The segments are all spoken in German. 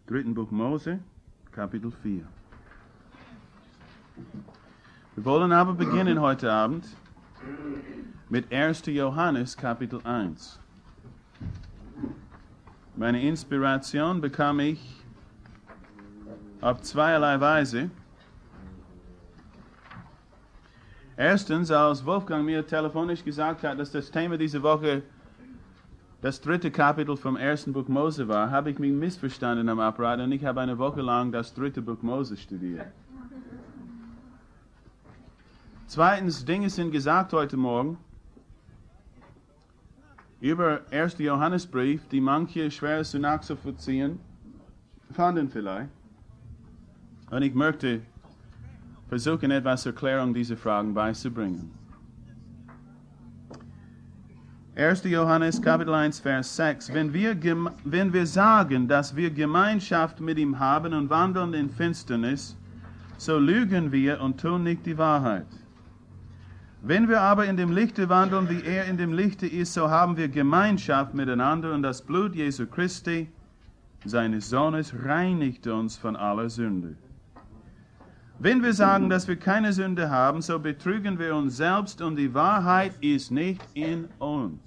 Dritten Buch Mose, Kapitel 4. Wir wollen aber beginnen heute Abend mit 1. Johannes, Kapitel 1. Meine Inspiration bekam ich auf zweierlei Weise. Erstens, als Wolfgang mir telefonisch gesagt hat, dass das Thema dieser Woche das 3. Kapitel vom 1. Buch Mose war, habe ich mich missverstanden am Apparat und ich habe eine Woche lang das 3. Buch Mose studiert. Zweitens, Dinge sind gesagt heute Morgen über 1. Johannesbrief, die manche schwer zu nachzuvollziehen fanden vielleicht. Und ich möchte versuchen, etwas Erklärung dieser Fragen beizubringen. 1. Johannes, Kapitel 1, Vers 6. Wenn wir sagen, dass wir Gemeinschaft mit ihm haben und wandeln in Finsternis, so lügen wir und tun nicht die Wahrheit. Wenn wir aber in dem Lichte wandeln, wie er in dem Lichte ist, so haben wir Gemeinschaft miteinander und das Blut Jesu Christi, seines Sohnes, reinigt uns von aller Sünde. Wenn wir sagen, dass wir keine Sünde haben, so betrügen wir uns selbst und die Wahrheit ist nicht in uns.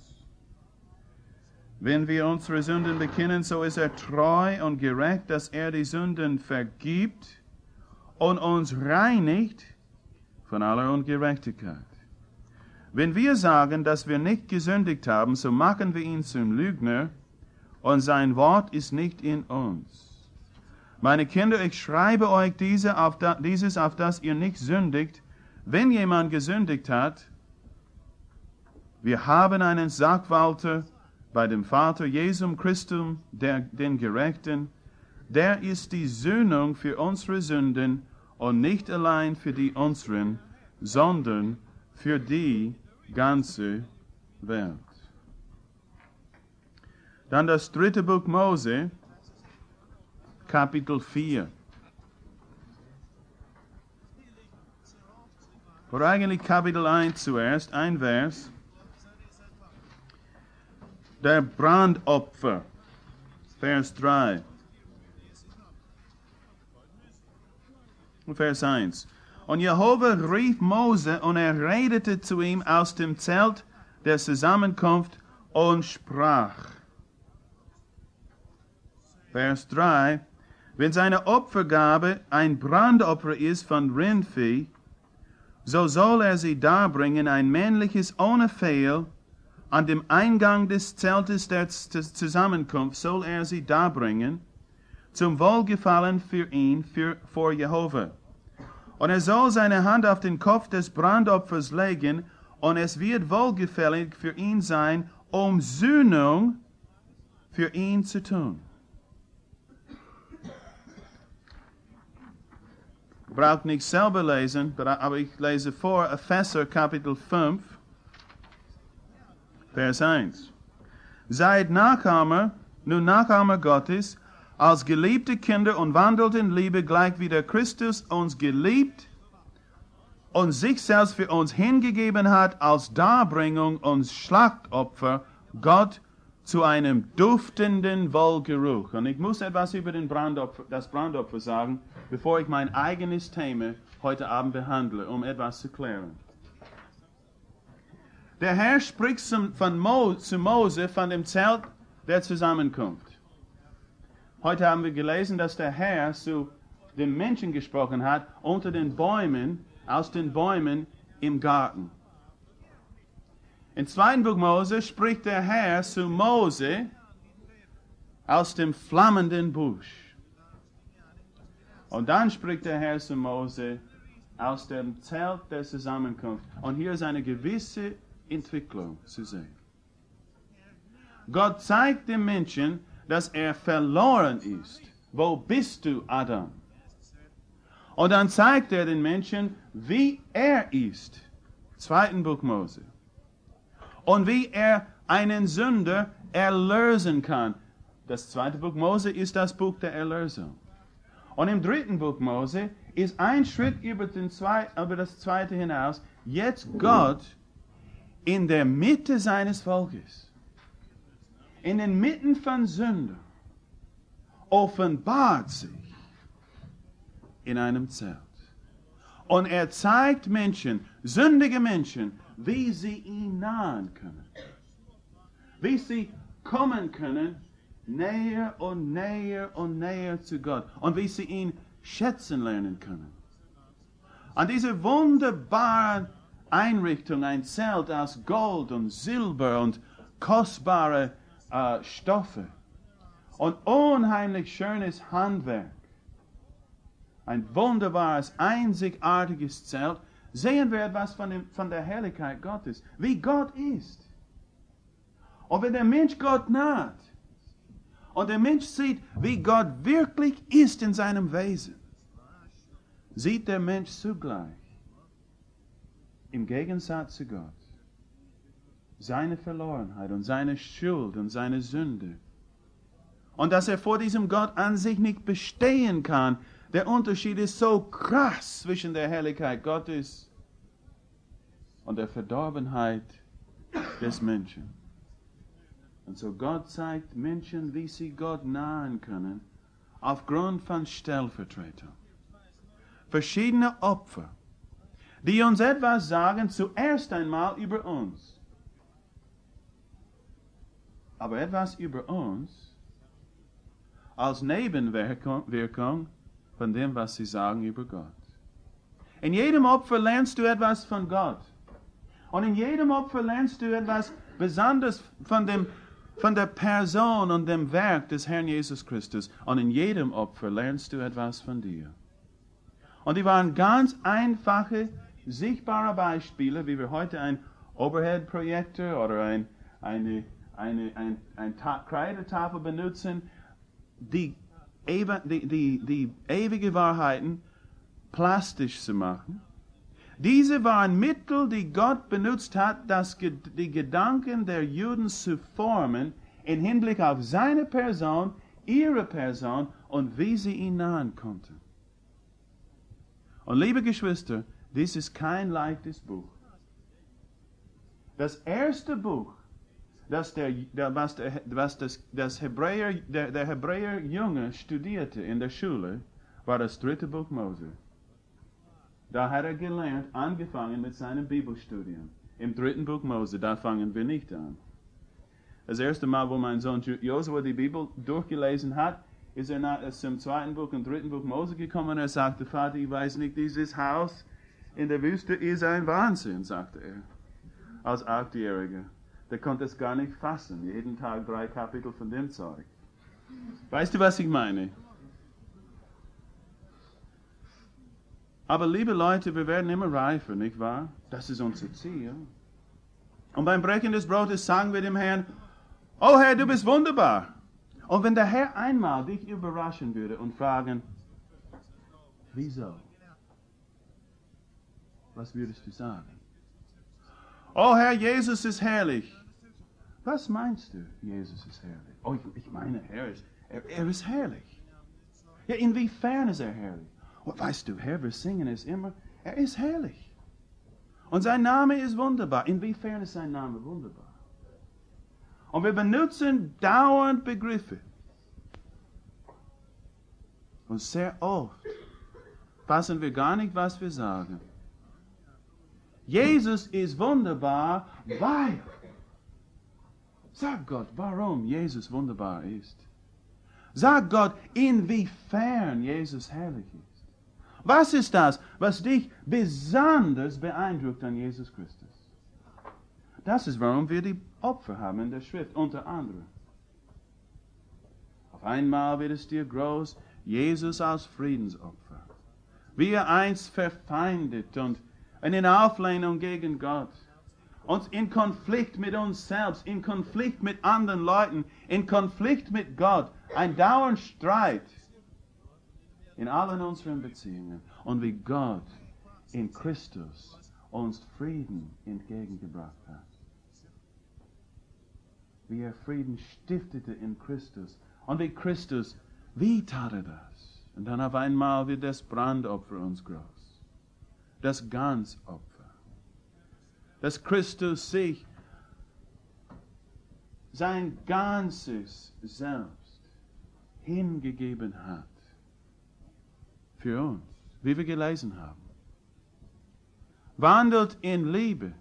Wenn wir unsere Sünden bekennen, so ist er treu und gerecht, dass er die Sünden vergibt und uns reinigt von aller Ungerechtigkeit. Wenn wir sagen, dass wir nicht gesündigt haben, so machen wir ihn zum Lügner und sein Wort ist nicht in uns. Meine Kinder, ich schreibe euch dieses, auf das ihr nicht sündigt. Wenn jemand gesündigt hat, wir haben einen Sachwalter bei dem Vater, Jesum Christum, den Gerechten. Der ist die Sühnung für unsere Sünden und nicht allein für die unseren, sondern für die ganze Welt. Dann das 3. Buch Mose, Kapitel 4. Oder eigentlich Kapitel 1 zuerst, ein Vers. Der Brandopfer, Vers 3. Und Vers 1. Und Jehova rief Mose und er redete zu ihm aus dem Zelt der Zusammenkunft und sprach. Vers 3. Wenn seine Opfergabe ein Brandopfer ist von Rindvieh, so soll er sie darbringen, ein männliches ohne Fehl, an dem Eingang des Zeltes der Zusammenkunft soll er sie darbringen, zum Wohlgefallen für ihn, vor Jehova. Und er soll seine Hand auf den Kopf des Brandopfers legen, und es wird wohlgefällig für ihn sein, um Sühnung für ihn zu tun. Braucht nicht selber lesen, aber ich lese vor, Epheser Kapitel 5, Vers 1. Seid Nachahmer Gottes, als geliebte Kinder und wandelt in Liebe, gleich wie der Christus uns geliebt und sich selbst für uns hingegeben hat, als Darbringung und Schlachtopfer Gott zu einem duftenden Wohlgeruch. Und ich muss etwas über das Brandopfer sagen, bevor ich mein eigenes Thema heute Abend behandle, um etwas zu klären. Der Herr spricht zu Mose von dem Zelt der Zusammenkunft. Heute haben wir gelesen, dass der Herr zu den Menschen gesprochen hat, unter den Bäumen, aus den Bäumen im Garten. Im 2. Buch Mose spricht der Herr zu Mose aus dem flammenden Busch. Und dann spricht der Herr zu Mose aus dem Zelt der Zusammenkunft. Und hier ist eine gewisse Entwicklung zu sehen. Gott zeigt dem Menschen, dass er verloren ist. Wo bist du, Adam? Und dann zeigt er den Menschen, wie er ist. 2. Buch Mose. Und wie er einen Sünder erlösen kann. Das 2. Buch Mose ist das Buch der Erlösung. Und im 3. Buch Mose ist ein Schritt über das 2. hinaus, jetzt Gott in der Mitte seines Volkes. In den Mitten von Sündern. offenbart sich in einem Zelt. Und zeigt Menschen, sündige Menschen, wie sie ihn nahen können. Wie sie kommen können, näher und näher und näher zu Gott. Und wie sie ihn schätzen lernen können. An diese wunderbare Einrichtung, ein Zelt aus Gold und Silber und kostbare Stoffe und unheimlich schönes Handwerk. Ein wunderbares, einzigartiges Zelt. Sehen wir etwas von der Herrlichkeit Gottes, wie Gott ist. Und wenn der Mensch Gott naht und der Mensch sieht, wie Gott wirklich ist in seinem Wesen, sieht der Mensch zugleich, im Gegensatz zu Gott, seine Verlorenheit und seine Schuld und seine Sünde. Und dass er vor diesem Gott an sich nicht bestehen kann. Der Unterschied ist so krass zwischen der Herrlichkeit Gottes und der Verdorbenheit des Menschen. Und so Gott zeigt Menschen, wie sie Gott nahen können, aufgrund von Stellvertretern. Verschiedene Opfer, die uns etwas sagen, zuerst einmal über uns. Aber etwas über uns als Nebenwirkung von dem, was sie sagen über Gott. In jedem Opfer lernst du etwas von Gott. Und in jedem Opfer lernst du etwas Besonderes von der Person und dem Werk des Herrn Jesus Christus. Und in jedem Opfer lernst du etwas von dir. Und die waren ganz einfache, sichtbare Beispiele, wie wir heute ein Overhead-Projektor oder eine Kreidetafel benutzen, die ewige Wahrheiten plastisch zu machen. Diese waren Mittel, die Gott benutzt hat, die Gedanken der Juden zu formen, im Hinblick auf seine Person, ihre Person und wie sie ihn nahen konnten. Und liebe Geschwister, dies ist kein leichtes Buch. Das erste Buch, das der Hebräer-Junge studierte in der Schule, war das 3. Buch Mose. Da hat er gelernt, angefangen mit seinem Bibelstudium. Im 3. Buch Mose, da fangen wir nicht an. Das erste Mal, wo mein Sohn Josua die Bibel durchgelesen hat, ist er zum 2. Buch und 3. Buch Mose gekommen und er sagte, Vater, ich weiß nicht, dieses Haus in der Wüste ist ein Wahnsinn, sagte er, als 8-Jähriger. Der konnte es gar nicht fassen. Jeden Tag 3 Kapitel von dem Zeug. Weißt du, was ich meine? Aber liebe Leute, wir werden immer reifer, nicht wahr? Das ist unser Ziel. Und beim Brechen des Brotes sagen wir dem Herrn, oh Herr, du bist wunderbar. Und wenn der Herr einmal dich überraschen würde und fragen, wieso? Was würdest du sagen? Oh Herr, Jesus ist herrlich. Was meinst du, Jesus ist herrlich? Oh, ich meine, er ist herrlich. Ja, inwiefern ist er herrlich? Oh, weißt du, Herr, wir singen es immer, er ist herrlich. Und sein Name ist wunderbar. Inwiefern ist sein Name wunderbar? Und wir benutzen dauernd Begriffe. Und sehr oft fassen wir gar nicht, was wir sagen. Jesus ist wunderbar, weil. Sag Gott, warum Jesus wunderbar ist. Sag Gott, inwiefern Jesus herrlich ist. Was ist das, was dich besonders beeindruckt an Jesus Christus? Das ist, warum wir die Opfer haben in der Schrift, unter anderem. Auf einmal wird es dir groß, Jesus als Friedensopfer. Wie er einst verfeindet und in Auflehnung gegen Gott. Und in Konflikt mit uns selbst, in Konflikt mit anderen Leuten, in Konflikt mit Gott. Ein dauernder Streit in allen unseren Beziehungen. Und wie Gott in Christus uns Frieden entgegengebracht hat. Wie er Frieden stiftete in Christus. Und wie Christus, wie tat er das? Und dann auf einmal wird das Brandopfer uns groß. Das Ganzopfer. Dass Christus sich sein ganzes Selbst hingegeben hat. Für uns, wie wir gelesen haben. Wandelt in Liebe.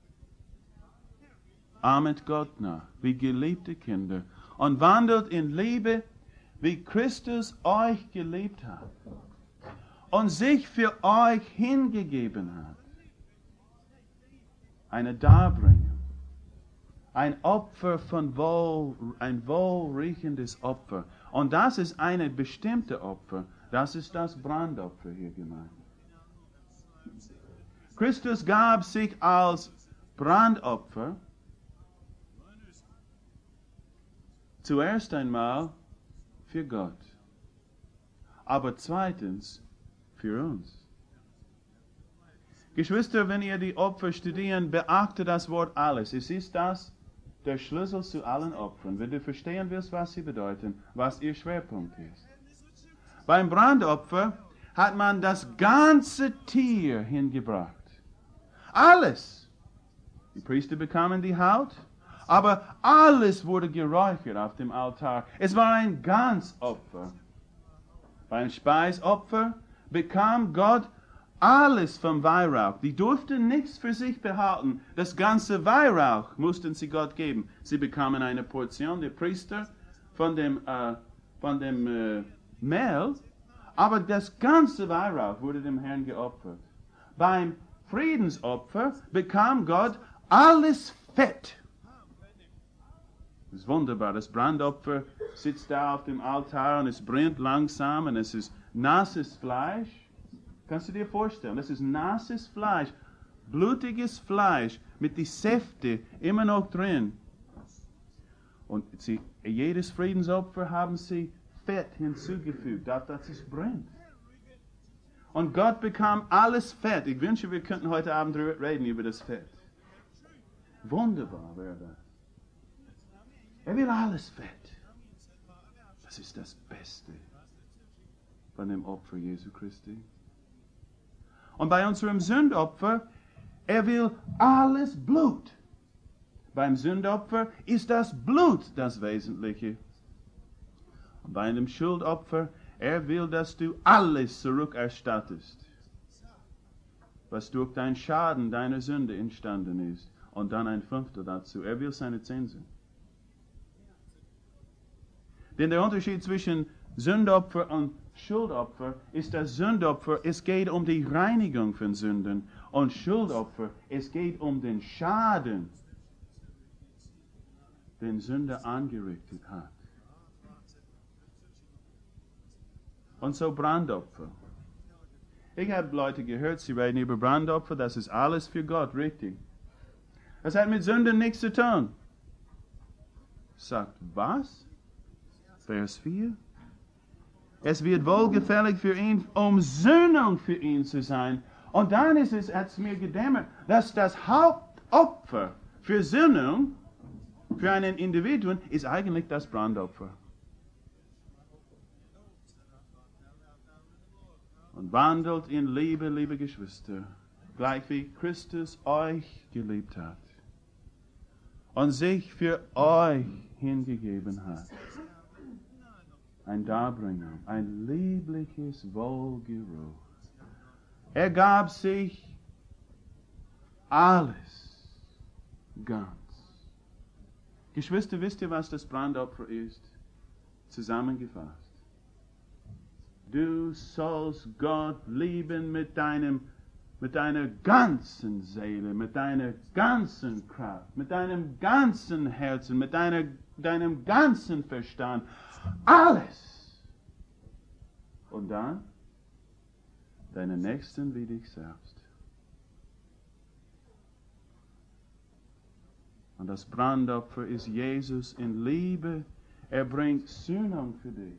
Ahmet Gott nach, wie geliebte Kinder. Und wandelt in Liebe, wie Christus euch geliebt hat. Und sich für euch hingegeben hat. Eine Darbringung. Ein Opfer von ein wohlriechendes Opfer. Und das ist eine bestimmte Opfer. Das ist das Brandopfer hier gemeint. Christus gab sich als Brandopfer zuerst einmal für Gott, aber zweitens für uns. Geschwister, wenn ihr die Opfer studieren, beachtet das Wort alles. Es ist das der Schlüssel zu allen Opfern. Wenn du verstehen willst, was sie bedeuten, was ihr Schwerpunkt ist. Beim Brandopfer hat man das ganze Tier hingebracht. Alles. Die Priester bekamen die Haut, aber alles wurde geräuchert auf dem Altar. Es war ein Ganzopfer. Beim Speisopfer bekam Gott alles vom Weihrauch. Die durften nichts für sich behalten. Das ganze Weihrauch mussten sie Gott geben. Sie bekamen eine Portion, der Priester, von dem Mehl, aber das ganze Weihrauch wurde dem Herrn geopfert. Beim Friedensopfer bekam Gott alles Fett. Das ist wunderbar. Das Brandopfer sitzt da auf dem Altar und es brennt langsam und es ist nasses Fleisch. Kannst du dir vorstellen? Das ist nasses Fleisch, blutiges Fleisch mit den Säften immer noch drin. Und jedes Friedensopfer haben sie Fett hinzugefügt, auf das es brennt. Und Gott bekam alles Fett. Ich wünsche, wir könnten heute Abend reden über das Fett. Wunderbar wäre das. Er will alles Fett. Das ist das Beste von dem Opfer Jesu Christi. Und bei unserem Sündopfer, er will alles Blut. Beim Sündopfer ist das Blut das Wesentliche. Und bei einem Schuldopfer, er will, dass du alles zurückerstattest, was durch deinen Schaden, deiner Sünde entstanden ist. Und dann ein Fünftel dazu. Er will seine Zinsen. Denn der Unterschied zwischen Sündopfer und Schuldopfer ist das Sündopfer, es geht um die Reinigung von Sünden. Und Schuldopfer, es geht um den Schaden, den Sünder angerichtet hat. Und so Brandopfer. Ich habe Leute gehört, sie reden über Brandopfer, das ist alles für Gott, richtig. Das hat mit Sünden nichts zu tun. Sagt was? Vers 4. Es wird wohlgefällig für ihn, um Sühnung für ihn zu sein. Und dann hat es mir gedämmert, dass das Hauptopfer für Sühnung für einen Individuum ist eigentlich das Brandopfer. Und wandelt in Liebe, liebe Geschwister, gleich wie Christus euch geliebt hat und sich für euch hingegeben hat. Ein Darbringen, ein liebliches Wohlgeruch. Er gab sich alles ganz. Geschwister, wisst ihr, was das Brandopfer ist? Zusammengefasst. Du sollst Gott lieben mit deiner ganzen Seele, mit deiner ganzen Kraft, mit deinem ganzen Herzen, mit deinem ganzen Verstand. Alles. Und dann deinen Nächsten wie dich selbst. Und das Brandopfer ist Jesus in Liebe. Er bringt Sühnung für dich,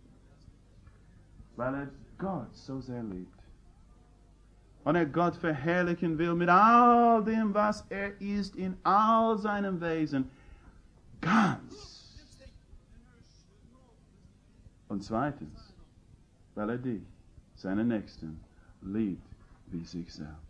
weil er Gott so sehr liebt. Und er Gott verherrlichen will mit all dem, was er ist, in all seinem Wesen. Ganz. Und zweitens, weil er dich, seinen Nächsten, liebt wie sich selbst.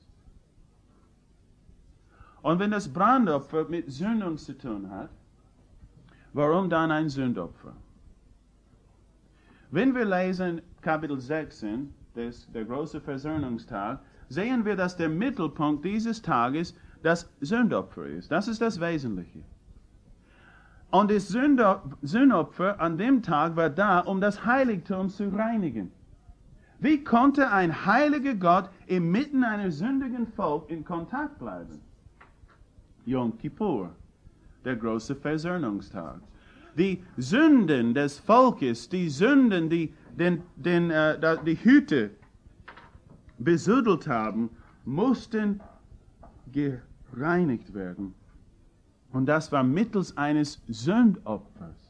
Und wenn das Brandopfer mit Sündung zu tun hat, warum dann ein Sündopfer? Wenn wir lesen Kapitel 16, der große Versöhnungstag, sehen wir, dass der Mittelpunkt dieses Tages das Sündopfer ist. Das ist das Wesentliche. Und das Sündopfer an dem Tag war da, um das Heiligtum zu reinigen. Wie konnte ein heiliger Gott inmitten einer sündigen Volk in Kontakt bleiben? Yom Kippur, der große Versöhnungstag. Die Sünden des Volkes, die Sünden, die die Hüte besudelt haben, mussten gereinigt werden. Und das war mittels eines Sündopfers.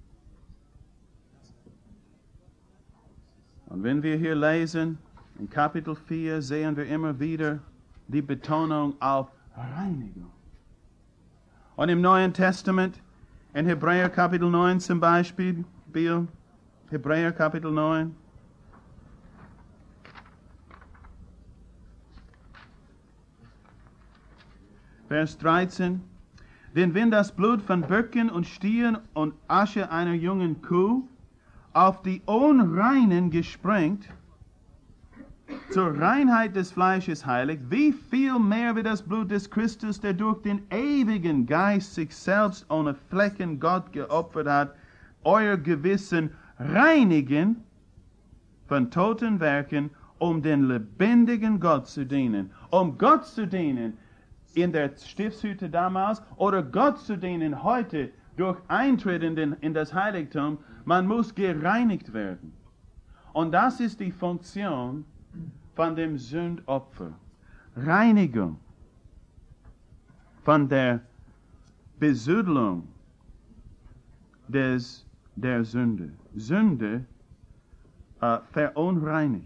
Und wenn wir hier lesen, in Kapitel 4 sehen wir immer wieder die Betonung auf Reinigung. Und im Neuen Testament, in Hebräer Kapitel 9 zum Beispiel, Hebräer Kapitel 9, Vers 13. Denn wenn das Blut von Böcken und Stieren und Asche einer jungen Kuh auf die Unreinen gesprengt, zur Reinheit des Fleisches heiligt, wie viel mehr wird das Blut des Christus, der durch den ewigen Geist sich selbst ohne Flecken Gott geopfert hat, euer Gewissen reinigen von toten Werken, um den lebendigen Gott zu dienen. Um Gott zu dienen in der Stiftshütte damals oder Gott zu dienen heute durch Eintritt in das Heiligtum, man muss gereinigt werden. Und das ist die Funktion von dem Sündopfer. Reinigung von der Besudlung der Sünde. Sünde verunreinigt.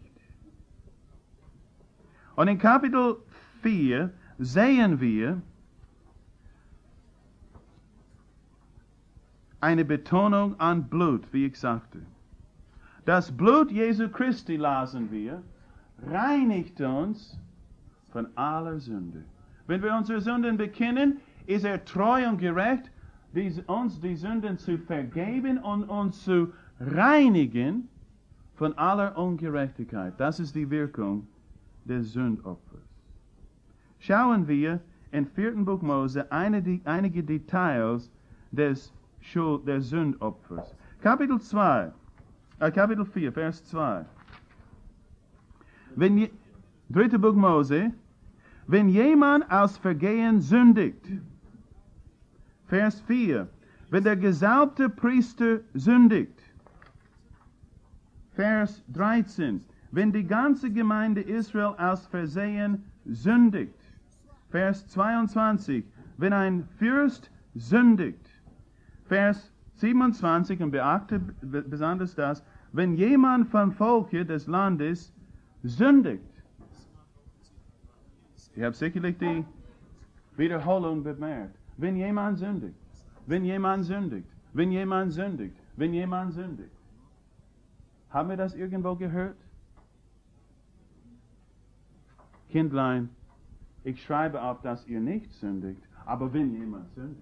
Und in Kapitel 4 sehen wir eine Betonung an Blut, wie ich sagte. Das Blut Jesu Christi, lasen wir, reinigt uns von aller Sünde. Wenn wir unsere Sünden bekennen, ist er treu und gerecht, uns die Sünden zu vergeben und uns zu reinigen von aller Ungerechtigkeit. Das ist die Wirkung des Sündopfers. Schauen wir im 4. Buch Mose einige Details des Sündopfers. Kapitel 4, Vers 2. 3. Buch Mose, wenn jemand aus Vergehen sündigt. Vers 4, wenn der gesalbte Priester sündigt. Vers 13, wenn die ganze Gemeinde Israel aus Versehen sündigt. Vers 22, wenn ein Fürst sündigt. Vers 27, und beachte besonders das, wenn jemand vom Volke des Landes sündigt. Ihr habt sicherlich die Wiederholung bemerkt. Wenn jemand sündigt, wenn jemand sündigt, wenn jemand sündigt, wenn jemand sündigt. Haben wir das irgendwo gehört? Kindlein, ich schreibe auf, dass ihr nicht sündigt, aber wenn jemand sündigt.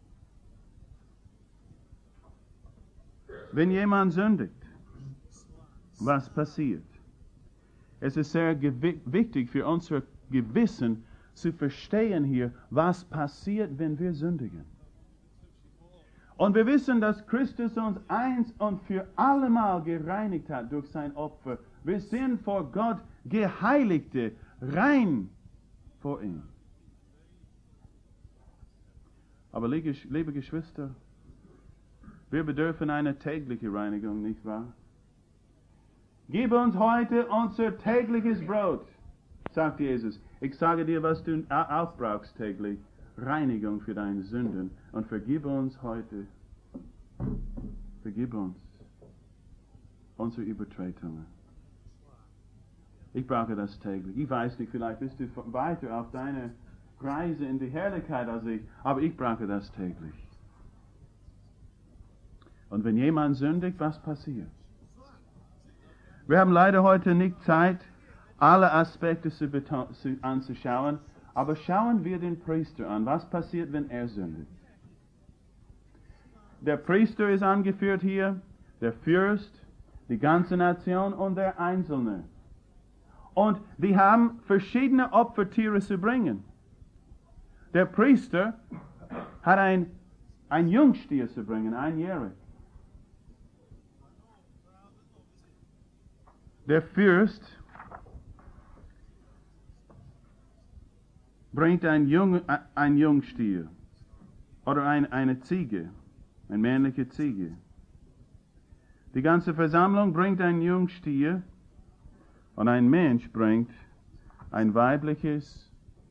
Wenn jemand sündigt, was passiert? Es ist sehr wichtig für unser Gewissen zu verstehen hier, was passiert, wenn wir sündigen. Und wir wissen, dass Christus uns eins und für allemal gereinigt hat durch sein Opfer. Wir sind vor Gott Geheiligte, rein vor ihm. Aber liebe Geschwister, wir bedürfen eine tägliche Reinigung, nicht wahr? Gib uns heute unser tägliches Brot, sagt Jesus. Ich sage dir, was du auch brauchst täglich. Reinigung für deine Sünden. Und vergib uns heute. Vergib uns unsere Übertretungen. Ich brauche das täglich. Ich weiß nicht, vielleicht bist du weiter auf deiner Reise in die Herrlichkeit als ich, aber ich brauche das täglich. Und wenn jemand sündigt, was passiert? Wir haben leider heute nicht Zeit, alle Aspekte anzuschauen, aber schauen wir den Priester an. Was passiert, wenn er sündigt? Der Priester ist angeführt hier, der Fürst, die ganze Nation und der Einzelne. Und die haben verschiedene Opfertiere zu bringen. Der Priester hat ein Jungstier zu bringen, einjährig. Der Fürst bringt ein Jungstier oder eine Ziege, eine männliche Ziege. Die ganze Versammlung bringt ein Jungstier und ein Mensch bringt ein weibliches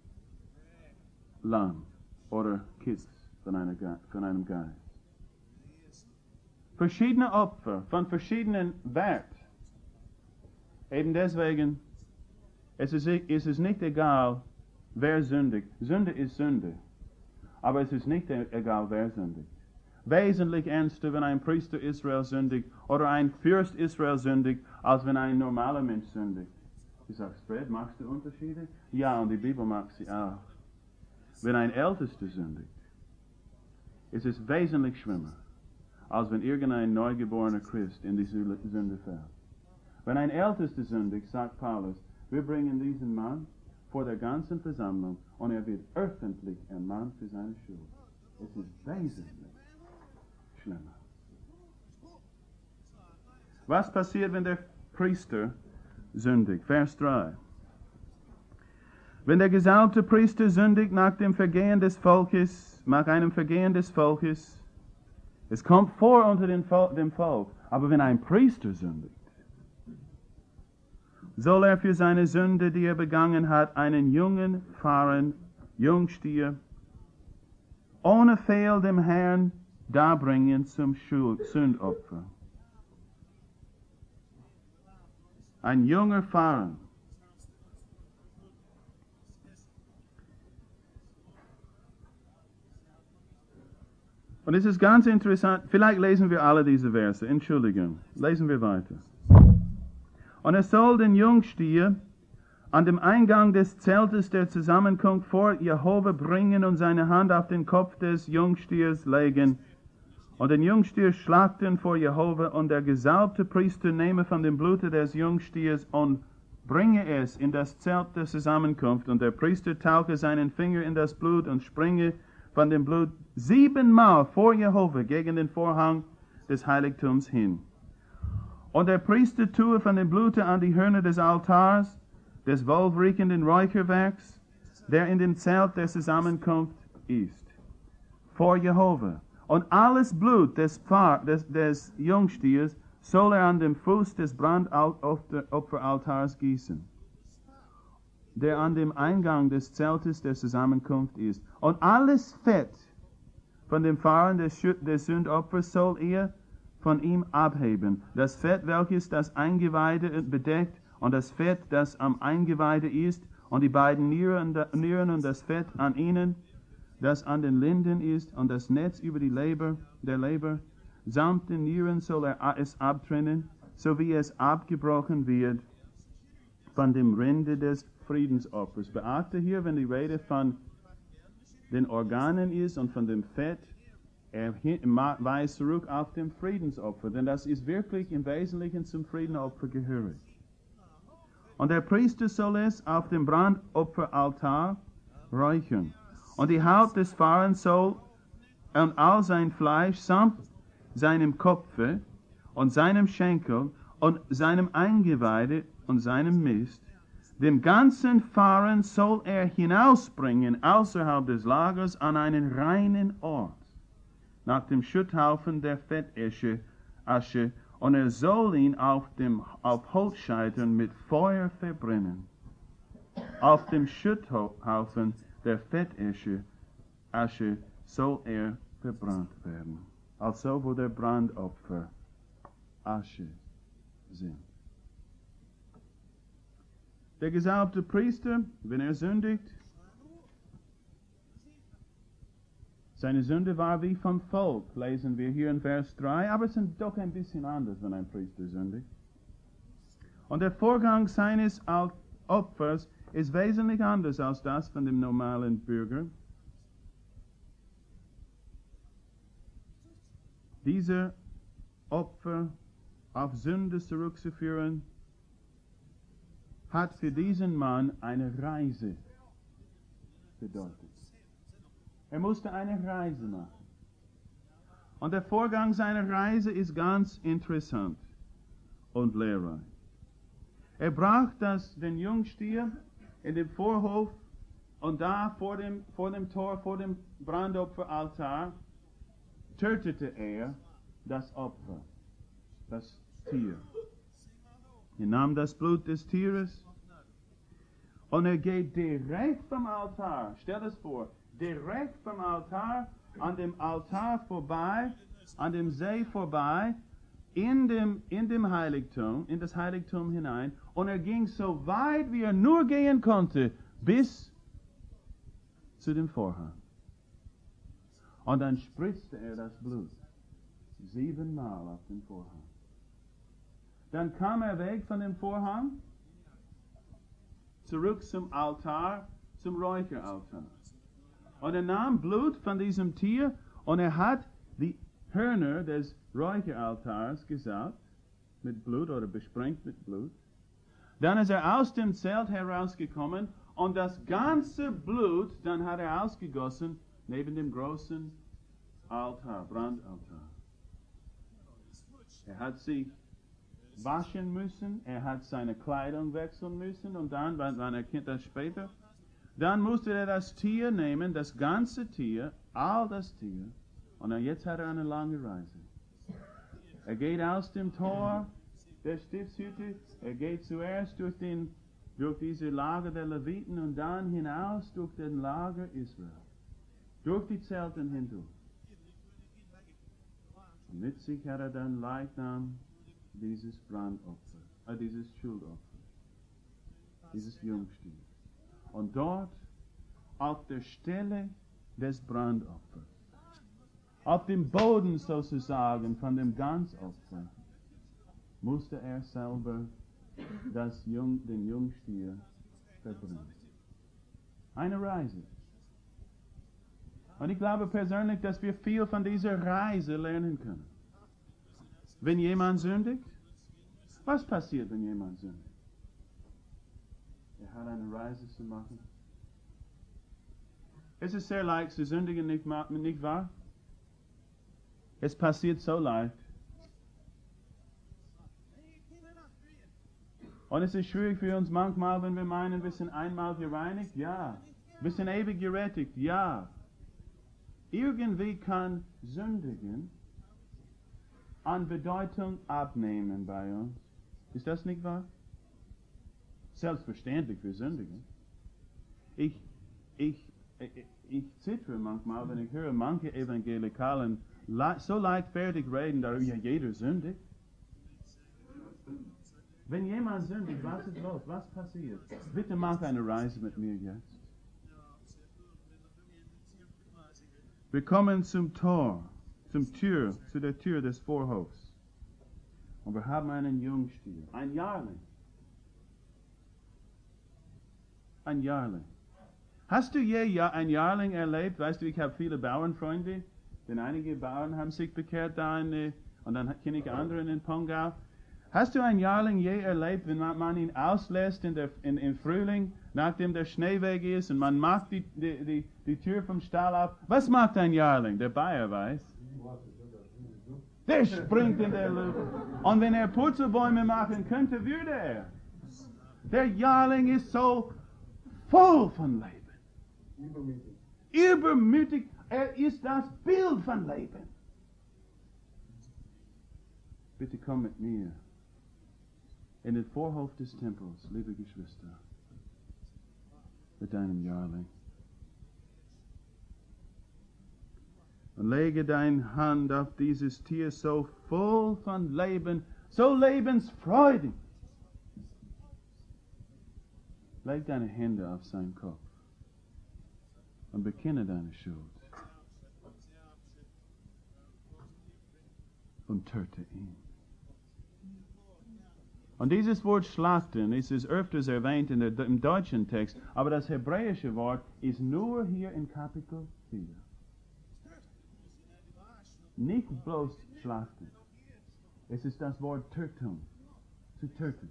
Lamm oder Kiss von einem Geist. Verschiedene Opfer von verschiedenen Wert. Eben deswegen ist es nicht egal, wer sündigt. Sünde ist Sünde. Aber es ist nicht egal, wer sündigt. Wesentlich ernster, wenn ein Priester Israel sündigt oder ein Fürst Israel sündigt, als wenn ein normaler Mensch sündigt. Ich sage, Fred, machst du Unterschiede? Ja, und die Bibel macht sie auch. Wenn ein Ältester sündigt, ist es wesentlich schlimmer, als wenn irgendein neugeborener Christ in die Sünde fällt. Wenn ein Ältester sündigt, sagt Paulus, wir bringen diesen Mann vor der ganzen Versammlung und er wird öffentlich ermahnt für seine Schuld. Es ist wesentlich schlimmer. Was passiert, wenn der Priester sündigt? Vers 3. Wenn der gesalbte Priester sündigt nach einem Vergehen des Volkes, es kommt vor unter dem Volk, aber wenn ein Priester sündigt, soll er für seine Sünde, die er begangen hat, einen jungen Farren, Jungstier, ohne Fehl dem Herrn darbringen zum Sündopfer. Ein junger Farren. Und es ist ganz interessant, vielleicht lesen wir alle diese Verse, Entschuldigung, lesen wir weiter. Und er soll den Jungstier an dem Eingang des Zeltes der Zusammenkunft vor Jehova bringen und seine Hand auf den Kopf des Jungstiers legen und den Jungstier schlachten vor Jehova, und der gesalbte Priester nehme von dem Blute des Jungstiers und bringe es in das Zelt der Zusammenkunft, und der Priester tauche seinen Finger in das Blut und springe von dem Blut 7-mal vor Jehova gegen den Vorhang des Heiligtums hin. Und der Priester tue von dem Blute an die Hörner des Altars, des wohlriechenden Räucherwerks, der in dem Zelt der Zusammenkunft ist, vor Jehova. Und alles Blut des Jungstiers soll er an dem Fuß des Brandopferaltars gießen, der an dem Eingang des Zeltes der Zusammenkunft ist. Und alles Fett von dem Farren des Sündopfers soll er von ihm abheben. Das Fett, welches das Eingeweide bedeckt, und das Fett, das am Eingeweide ist, und die beiden Nieren und das Fett an ihnen, das an den Lenden ist, und das Netz über die Leber, samt den Nieren soll er es abtrennen, so wie es abgebrochen wird von dem Rinde des Friedensopfers. Beachte hier, wenn die Rede von den Organen ist und von dem Fett, er weist zurück auf dem Friedensopfer, denn das ist wirklich im Wesentlichen zum Friedensopfer gehörig. Und der Priester soll es auf dem Brandopferaltar räuchern. Und die Haut des Farrens soll und all sein Fleisch samt seinem Kopfe und seinem Schenkel und seinem Eingeweide und seinem Mist, dem ganzen Farren soll er hinausbringen außerhalb des Lagers an einen reinen Ort, nach dem Schutthaufen der Fettasche, und er soll ihn auf Holzscheitern mit Feuer verbrennen. Auf dem Schutthaufen der Fettasche soll er verbrannt werden. Also wo der Brandopfer Asche sind. Der gesalbte Priester, wenn er sündigt, seine Sünde war wie vom Volk, lesen wir hier in Vers 3, aber es ist doch ein bisschen anders, wenn ein Priester sündigt. Und der Vorgang seines Opfers ist wesentlich anders als das von dem normalen Bürger. Dieser Opfer auf Sünde zurückzuführen, hat für diesen Mann eine Reise bedeutet. Er musste eine Reise machen. Und der Vorgang seiner Reise ist ganz interessant und lehrreich. Er brachte den Jungstier in den Vorhof und da vor dem Tor, vor dem Brandopferaltar, tötete er das Opfer, das Tier. Er nahm das Blut des Tieres und er geht direkt vom Altar, stell das vor, direkt vom Altar, an dem Altar vorbei, an dem See vorbei, in dem Heiligtum, in das Heiligtum hinein, und er ging so weit, wie er nur gehen konnte, bis zu dem Vorhang. Und dann spritzte er das Blut 7-mal auf den Vorhang. Dann kam er weg von dem Vorhang, zurück zum Altar, zum Räucheraltar. Und er nahm Blut von diesem Tier und er hat die Hörner des Räucheraltars gesalbt mit Blut oder besprengt mit Blut. Dann ist er aus dem Zelt herausgekommen und das ganze Blut, dann hat er ausgegossen neben dem großen Altar, Brandaltar. Er hat sich waschen müssen, er hat seine Kleidung wechseln müssen und dann, wann er kennt das später, dann musste er das Tier nehmen, das ganze Tier, all das Tier, und jetzt hat er eine lange Reise. Er geht aus dem Tor der Stiftshütte, er geht zuerst durch diese Lager der Leviten und dann hinaus durch den Lager Israel, durch die Zelten hindurch. Und mit sich hat er dann Leichnam dieses Brandopfer, dieses Schuldopfer, dieses Jungstier. Und dort, auf der Stelle des Brandopfers, auf dem Boden sozusagen von dem Ganzopfer, musste er selber den Jungstier verbrennen. Eine Reise. Und ich glaube persönlich, dass wir viel von dieser Reise lernen können. Wenn jemand sündigt, was passiert, wenn jemand sündigt? Er hat eine Reise zu machen. Es ist sehr leicht zu sündigen, nicht wahr? Es passiert so leicht. Und es ist schwierig für uns manchmal, wenn wir meinen, wir sind einmal gereinigt. Ja. Wir sind ewig gerettet. Ja. Irgendwie kann Sündigen an Bedeutung abnehmen bei uns. Ist das nicht wahr? Selbstverständlich für Sündigen. Ich zittere manchmal, wenn ich höre manche Evangelikalen so leichtfertig reden darüber, ja, jeder sündigt. Wenn jemand sündigt, was ist los? Was passiert? Bitte mach eine Reise mit mir jetzt. Wir kommen zum Tor, zu der Tür des Vorhofs. Und wir haben einen Jungstier, ein Jahrling. Ein Jahrling. Hast du je ein Jahrling erlebt? Weißt du, ich habe viele Bauernfreunde, denn einige Bauern haben sich bekehrt da und dann kenne ich andere in Pongau. Hast du ein Jahrling je erlebt, wenn man ihn auslässt im Frühling, nachdem der Schnee weg ist und man macht die Tür vom Stall auf? Was macht ein Jahrling? Der Bayer weiß. Der springt in der Luft. Und wenn er Purzelbäume machen könnte, würde er. Der Jahrling ist so voll von Leben. Übermütig. Er ist das Bild von Leben. Bitte komm mit mir in den Vorhof des Tempels, liebe Geschwister, mit deinem Jahrling. Und lege deine Hand auf dieses Tier so voll von Leben, so lebensfreudig. Leg deine Hände auf seinen Kopf und bekenne deine Schuld. Und töte ihn. Und dieses Wort schlachten ist öfters erwähnt im deutschen Text, aber das hebräische Wort ist nur hier in Kapitel 4. Nicht bloß schlachten. Es ist das Wort Tötung. Zu töten.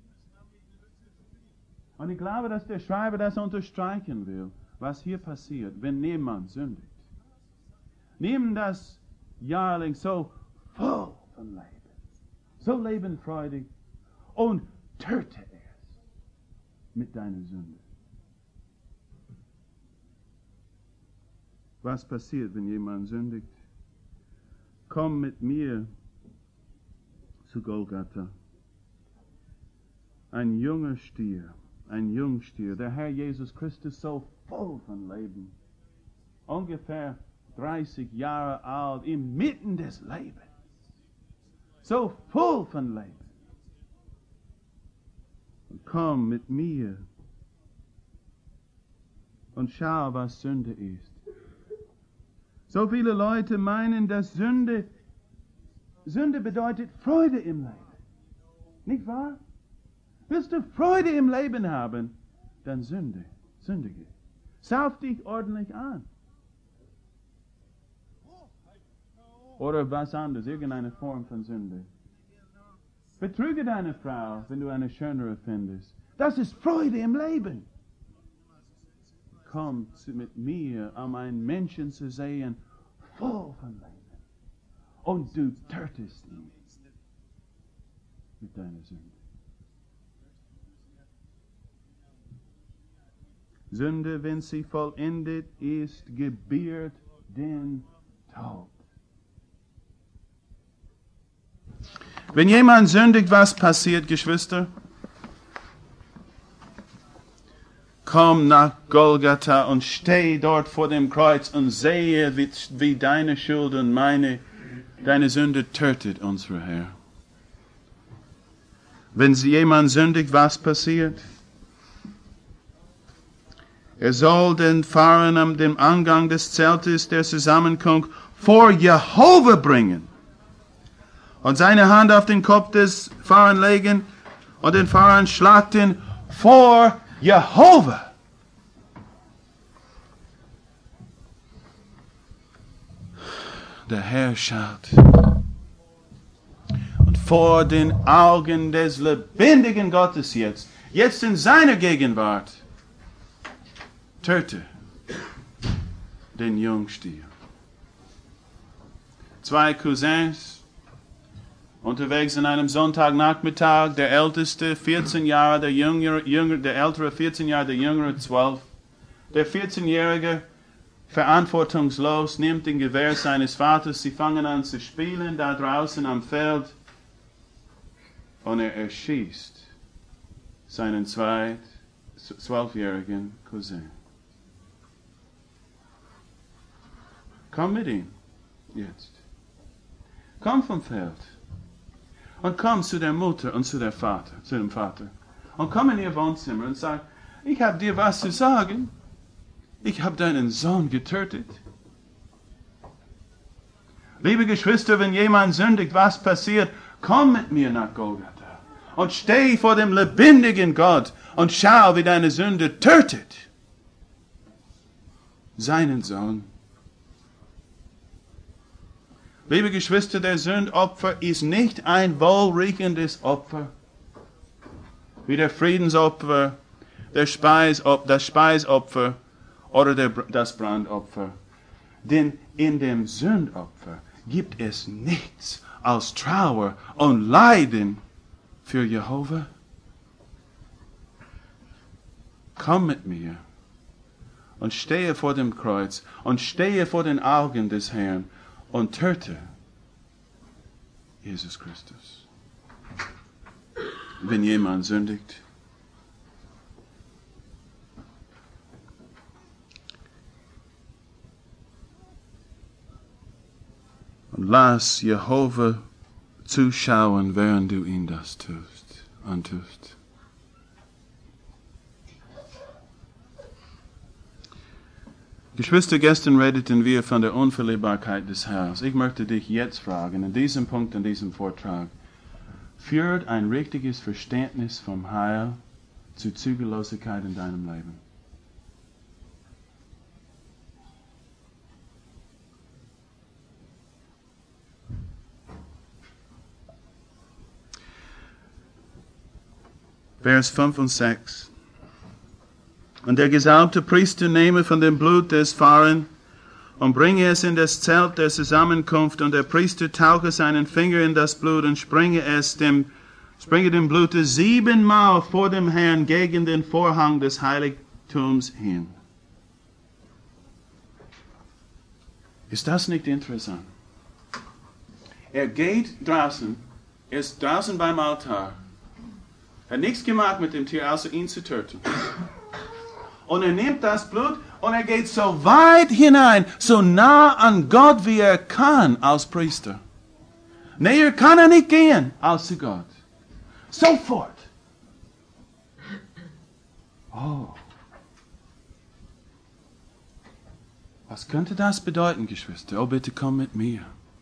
Und ich glaube, dass der Schreiber das unterstreichen will, was hier passiert, wenn jemand sündigt. Nimm das Jahrling so voll von Leben, so lebenfreudig und töte es mit deiner Sünde. Was passiert, wenn jemand sündigt? Komm mit mir zu Golgatha. Ein junger Stier, ein Jungstier, der Herr Jesus Christus so voll von Leben, ungefähr 30 Jahre alt, inmitten des Lebens, so voll von Leben. Und komm mit mir und schau, was Sünde ist. So viele Leute meinen, dass Sünde bedeutet Freude im Leben. Nicht wahr? Willst du Freude im Leben haben, dann sündige. Sauf dich ordentlich an. Oder was anderes, irgendeine Form von Sünde. Betrüge deine Frau, wenn du eine schönere findest. Das ist Freude im Leben. Komm mit mir, um einen Menschen zu sehen, voll von Leben. Und du tötest ihn mit deiner Sünde. Sünde, wenn sie vollendet ist, gebiert den Tod. Wenn jemand sündigt, was passiert, Geschwister? Komm nach Golgatha und steh dort vor dem Kreuz und sehe, wie deine Schuld und deine Sünde tötet, unser Herr. Wenn jemand sündigt, was passiert? Er soll den Pfarrer am dem Angang des Zeltes der Zusammenkunft vor Jehova bringen und seine Hand auf den Kopf des Pfarrers legen und den Pfarrer schlachten vor Jehova. Der Herr schaut. Und vor den Augen des lebendigen Gottes jetzt in seiner Gegenwart, töte den Jungstier. 2 Cousins unterwegs an einem Sonntagnachmittag, der Älteste 14 Jahre, der Ältere 14 Jahre, der Jüngere 12. Der 14-Jährige, verantwortungslos, nimmt den Gewehr seines Vaters, sie fangen an zu spielen da draußen am Feld und er erschießt seinen 12-jährigen Cousin. Komm mit ihm jetzt. Komm vom Feld. Und komm zu der Mutter und zu dem Vater. Und komm in ihr Wohnzimmer und sag, ich habe dir was zu sagen. Ich habe deinen Sohn getötet. Liebe Geschwister, wenn jemand sündigt, was passiert? Komm mit mir nach Golgatha und steh vor dem lebendigen Gott und schau, wie deine Sünde tötet seinen Sohn. Liebe Geschwister, der Sündopfer ist nicht ein wohlriechendes Opfer, wie der Friedensopfer, das Speisopfer oder das Brandopfer. Denn in dem Sündopfer gibt es nichts als Trauer und Leiden für Jehova. Komm mit mir und stehe vor dem Kreuz und stehe vor den Augen des Herrn und töte Jesus Christus. Wenn jemand sündigt, und lass Jehova zuschauen, während du ihn das antust. Geschwister, gestern redeten wir von der Unverlierbarkeit des Heils. Ich möchte dich jetzt fragen, in diesem Punkt, in diesem Vortrag, führt ein richtiges Verständnis vom Heil zu Zügellosigkeit in deinem Leben? Vers 5 und 6. Und der gesalbte Priester nehme von dem Blut des Fahren und bringe es in das Zelt der Zusammenkunft, und der Priester tauche seinen Finger in das Blut und springe dem Blute 7-mal vor dem Herrn gegen den Vorhang des Heiligtums hin. Ist das nicht interessant? Er geht draußen, er ist draußen beim Altar, hat nichts gemacht mit dem Tier, außer ihn zu töten. Und er nimmt das Blut und er geht so weit hinein, so nah an Gott, wie er kann als Priester. Näher kann er nicht gehen als zu Gott. Sofort. Oh. Was könnte das bedeuten, Geschwister? Oh, bitte komm mit mir.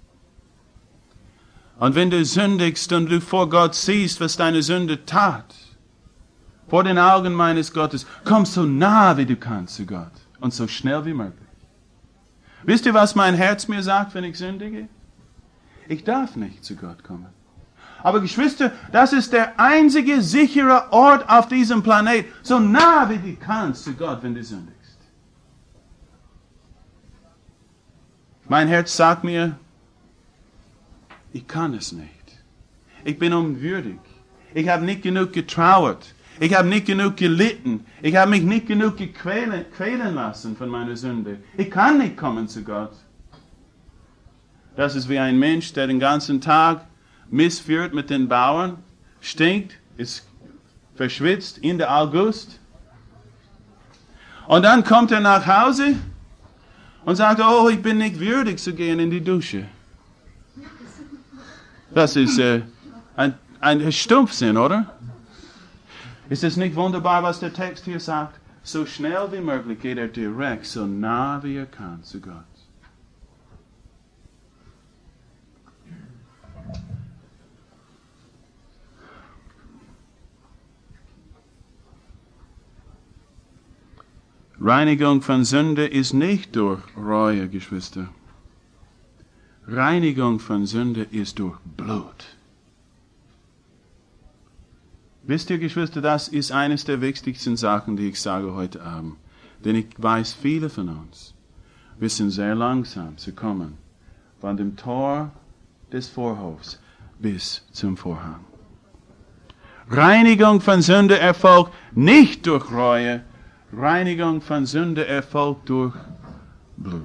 Und wenn du sündigst und du vor Gott siehst, was deine Sünde tat, vor den Augen meines Gottes, komm so nah wie du kannst zu Gott und so schnell wie möglich. Wisst ihr, was mein Herz mir sagt, wenn ich sündige? Ich darf nicht zu Gott kommen. Aber Geschwister, das ist der einzige sichere Ort auf diesem Planet, so nah wie du kannst zu Gott, wenn du sündigst. Mein Herz sagt mir, ich kann es nicht. Ich bin unwürdig. Ich habe nicht genug getrauert. Ich habe nicht genug gelitten. Ich habe mich nicht genug quälen lassen von meiner Sünde. Ich kann nicht kommen zu Gott. Das ist wie ein Mensch, der den ganzen Tag missführt mit den Bauern, stinkt, ist verschwitzt Ende August. Und dann kommt er nach Hause und sagt, oh, ich bin nicht würdig zu gehen in die Dusche. Das ist ein Stumpfsinn, oder? Ist es nicht wunderbar, was der Text hier sagt? So schnell wie möglich geht er direkt, so nah wie er kann zu Gott. Reinigung von Sünde ist nicht durch Reue, Geschwister. Reinigung von Sünde ist durch Blut. Wisst ihr, Geschwister, das ist eines der wichtigsten Sachen, die ich sage heute Abend. Denn ich weiß, viele von uns wissen sehr langsam zu kommen von dem Tor des Vorhofs bis zum Vorhang. Reinigung von Sünde erfolgt nicht durch Reue. Reinigung von Sünde erfolgt durch Blut.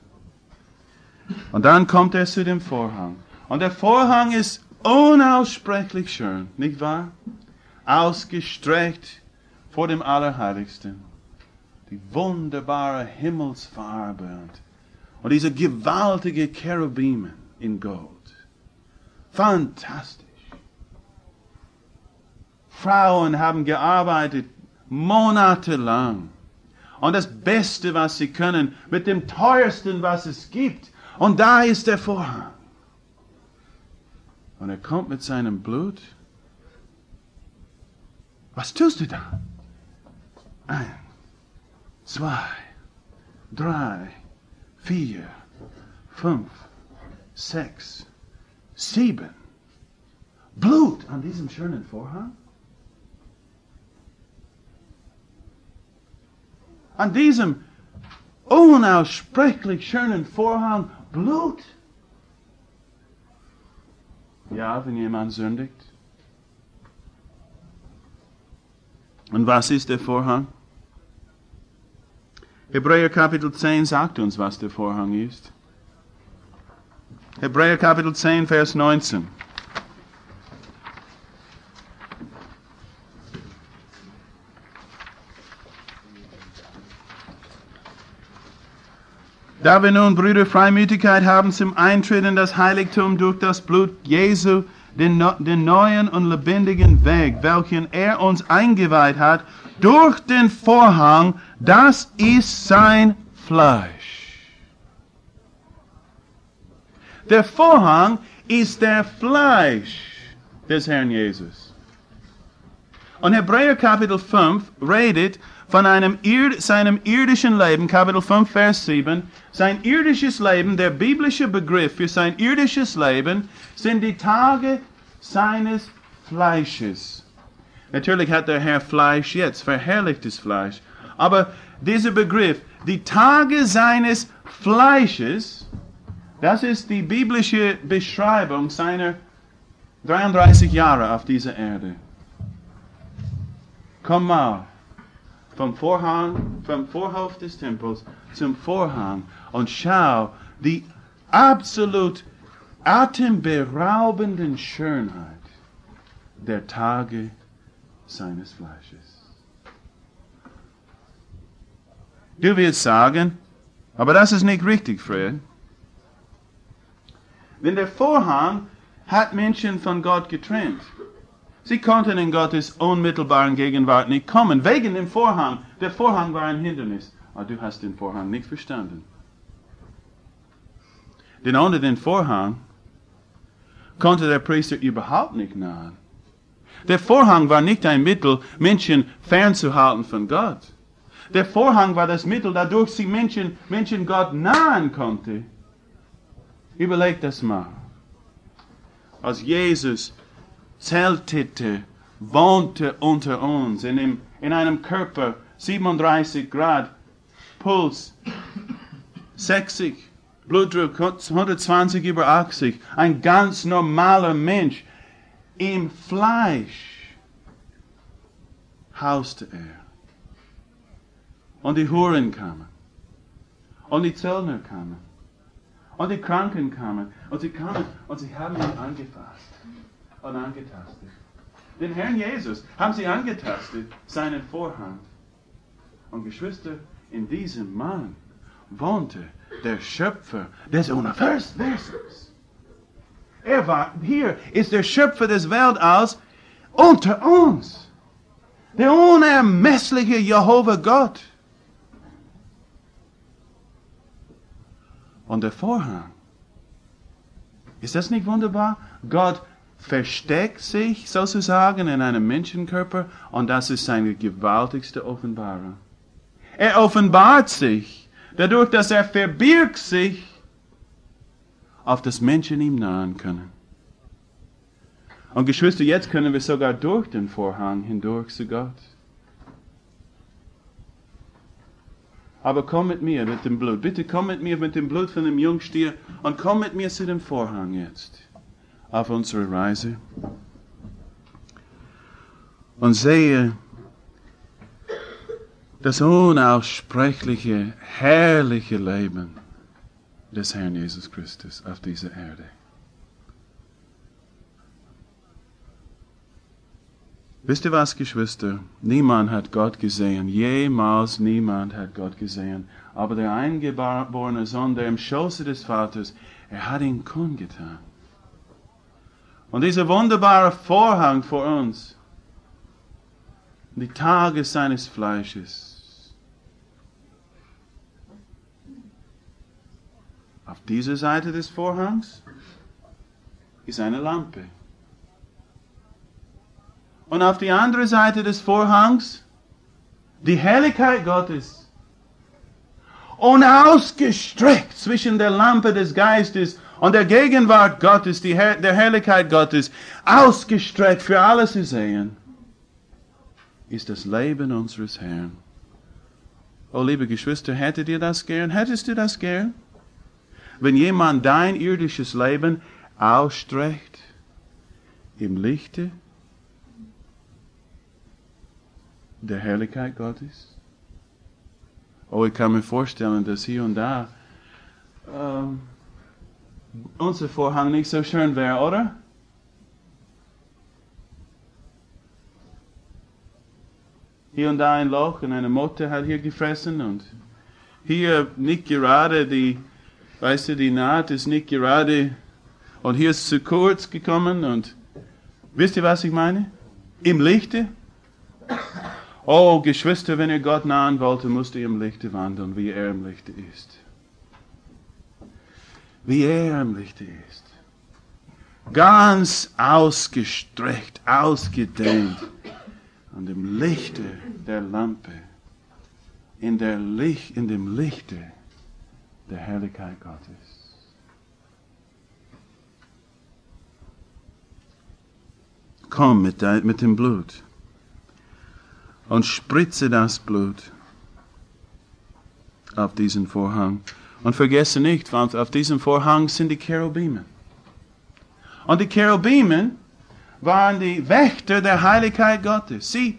Und dann kommt er zu dem Vorhang. Und der Vorhang ist unaussprechlich schön, nicht wahr? Ausgestreckt vor dem Allerheiligsten. Die wunderbare Himmelsfarbe und diese gewaltige Cherubimen in Gold. Fantastisch. Frauen haben gearbeitet monatelang. Und das Beste, was sie können, mit dem teuersten, was es gibt. Und da ist der Vorhang. Und er kommt mit seinem Blut. Was tust du da? 1, 2, 3, 4, 5, 6, 7. Blut an diesem schönen Vorhang? An diesem unaussprechlich schönen Vorhang Blut? Ja, wenn jemand sündigt. Und was ist der Vorhang? Hebräer Kapitel 10 sagt uns, was der Vorhang ist. Hebräer Kapitel 10, Vers 19. Da wir nun, Brüder, Freimütigkeit haben zum Eintritt in das Heiligtum durch das Blut Jesu, den neuen und lebendigen Weg, welchen er uns eingeweiht hat, durch den Vorhang, das ist sein Fleisch. Der Vorhang ist der Fleisch des Herrn Jesus. Und Hebräer Kapitel 5 redet von seinem irdischen Leben, Kapitel 5, Vers 7, sein irdisches Leben, der biblische Begriff für sein irdisches Leben, sind die Tage seines Fleisches. Natürlich hat der Herr Fleisch jetzt, verherrlichtes Fleisch. Aber dieser Begriff, die Tage seines Fleisches, das ist die biblische Beschreibung seiner 33 Jahre auf dieser Erde. Komm mal vom Vorhof des Tempels zum Vorhang und schau die absolut atemberaubenden Schönheit der Tage seines Fleisches. Du willst sagen, aber das ist nicht richtig, Fred. Denn der Vorhang hat Menschen von Gott getrennt. Sie konnten in Gottes unmittelbaren Gegenwart nicht kommen, wegen dem Vorhang. Der Vorhang war ein Hindernis. Aber du hast den Vorhang nicht verstanden. Denn ohne den Vorhang konnte der Priester überhaupt nicht nahen. Der Vorhang war nicht ein Mittel, Menschen fernzuhalten von Gott. Der Vorhang war das Mittel, dadurch sie Menschen Gott nahen konnte. Überleg das mal. Als Jesus zeltete, wohnte unter uns, in einem Körper, 37 Grad, Puls, 60, Blutdruck 120 über 80, ein ganz normaler Mensch, im Fleisch hauste er. Und die Huren kamen, und die Zöllner kamen, und die Kranken kamen, und sie kamen, und sie haben ihn angefasst und angetastet. Den Herrn Jesus haben sie angetastet, seinen Vorhang. Und Geschwister, in diesem Mann wohnte der Schöpfer des Universums. Hier ist der Schöpfer des Weltalls unter uns. Der unermessliche Jehova Gott. Und der Vorhang. Ist das nicht wunderbar? Gott versteckt sich sozusagen in einem Menschenkörper und das ist seine gewaltigste Offenbarung. Er offenbart sich dadurch, dass er verbirgt sich, auf das Menschen ihm nahen können. Und Geschwister, jetzt können wir sogar durch den Vorhang hindurch zu Gott. Aber komm mit mir mit dem Blut. Bitte komm mit mir mit dem Blut von dem Jungstier und komm mit mir zu dem Vorhang jetzt. Auf unsere Reise. Und sehe das unaussprechliche, herrliche Leben des Herrn Jesus Christus auf dieser Erde. Wisst ihr was, Geschwister? Niemand hat Gott gesehen. Jemals niemand hat Gott gesehen. Aber der eingeborene Sohn, der im Schoße des Vaters, er hat ihn kundgetan. Und dieser wunderbare Vorhang vor uns, die Tage seines Fleisches. Auf dieser Seite des Vorhangs ist eine Lampe. Und auf die andere Seite des Vorhangs die Herrlichkeit Gottes. Und ausgestreckt zwischen der Lampe des Geistes und der Gegenwart Gottes, der Herrlichkeit Gottes, ausgestreckt für alle zu sehen, ist das Leben unseres Herrn. Oh, liebe Geschwister, hättet ihr das gern? Hättest du das gern? Wenn jemand dein irdisches Leben ausstreckt im Lichte der Herrlichkeit Gottes? Oh, ich kann mir vorstellen, dass hier und da unser Vorhang nicht so schön wäre, oder? Hier und da ein Loch und eine Motte hat hier gefressen und hier nicht gerade die Naht ist nicht gerade und hier ist zu kurz gekommen und wisst ihr, was ich meine? Im Lichte? Oh, Geschwister, wenn ihr Gott nahen wollt, müsst ihr im Lichte wandeln, wie er im Lichte ist. Wie er im Lichte ist. Ganz ausgestreckt, ausgedehnt. Und im Lichte der Lampe, in dem Lichte der Herrlichkeit Gottes. Komm mit dem Blut. und spritze das Blut auf diesen Vorhang. Und vergesse nicht, auf diesem Vorhang sind die Cherubimen. Und die Cherubimen waren die Wächter der Heiligkeit Gottes. Sie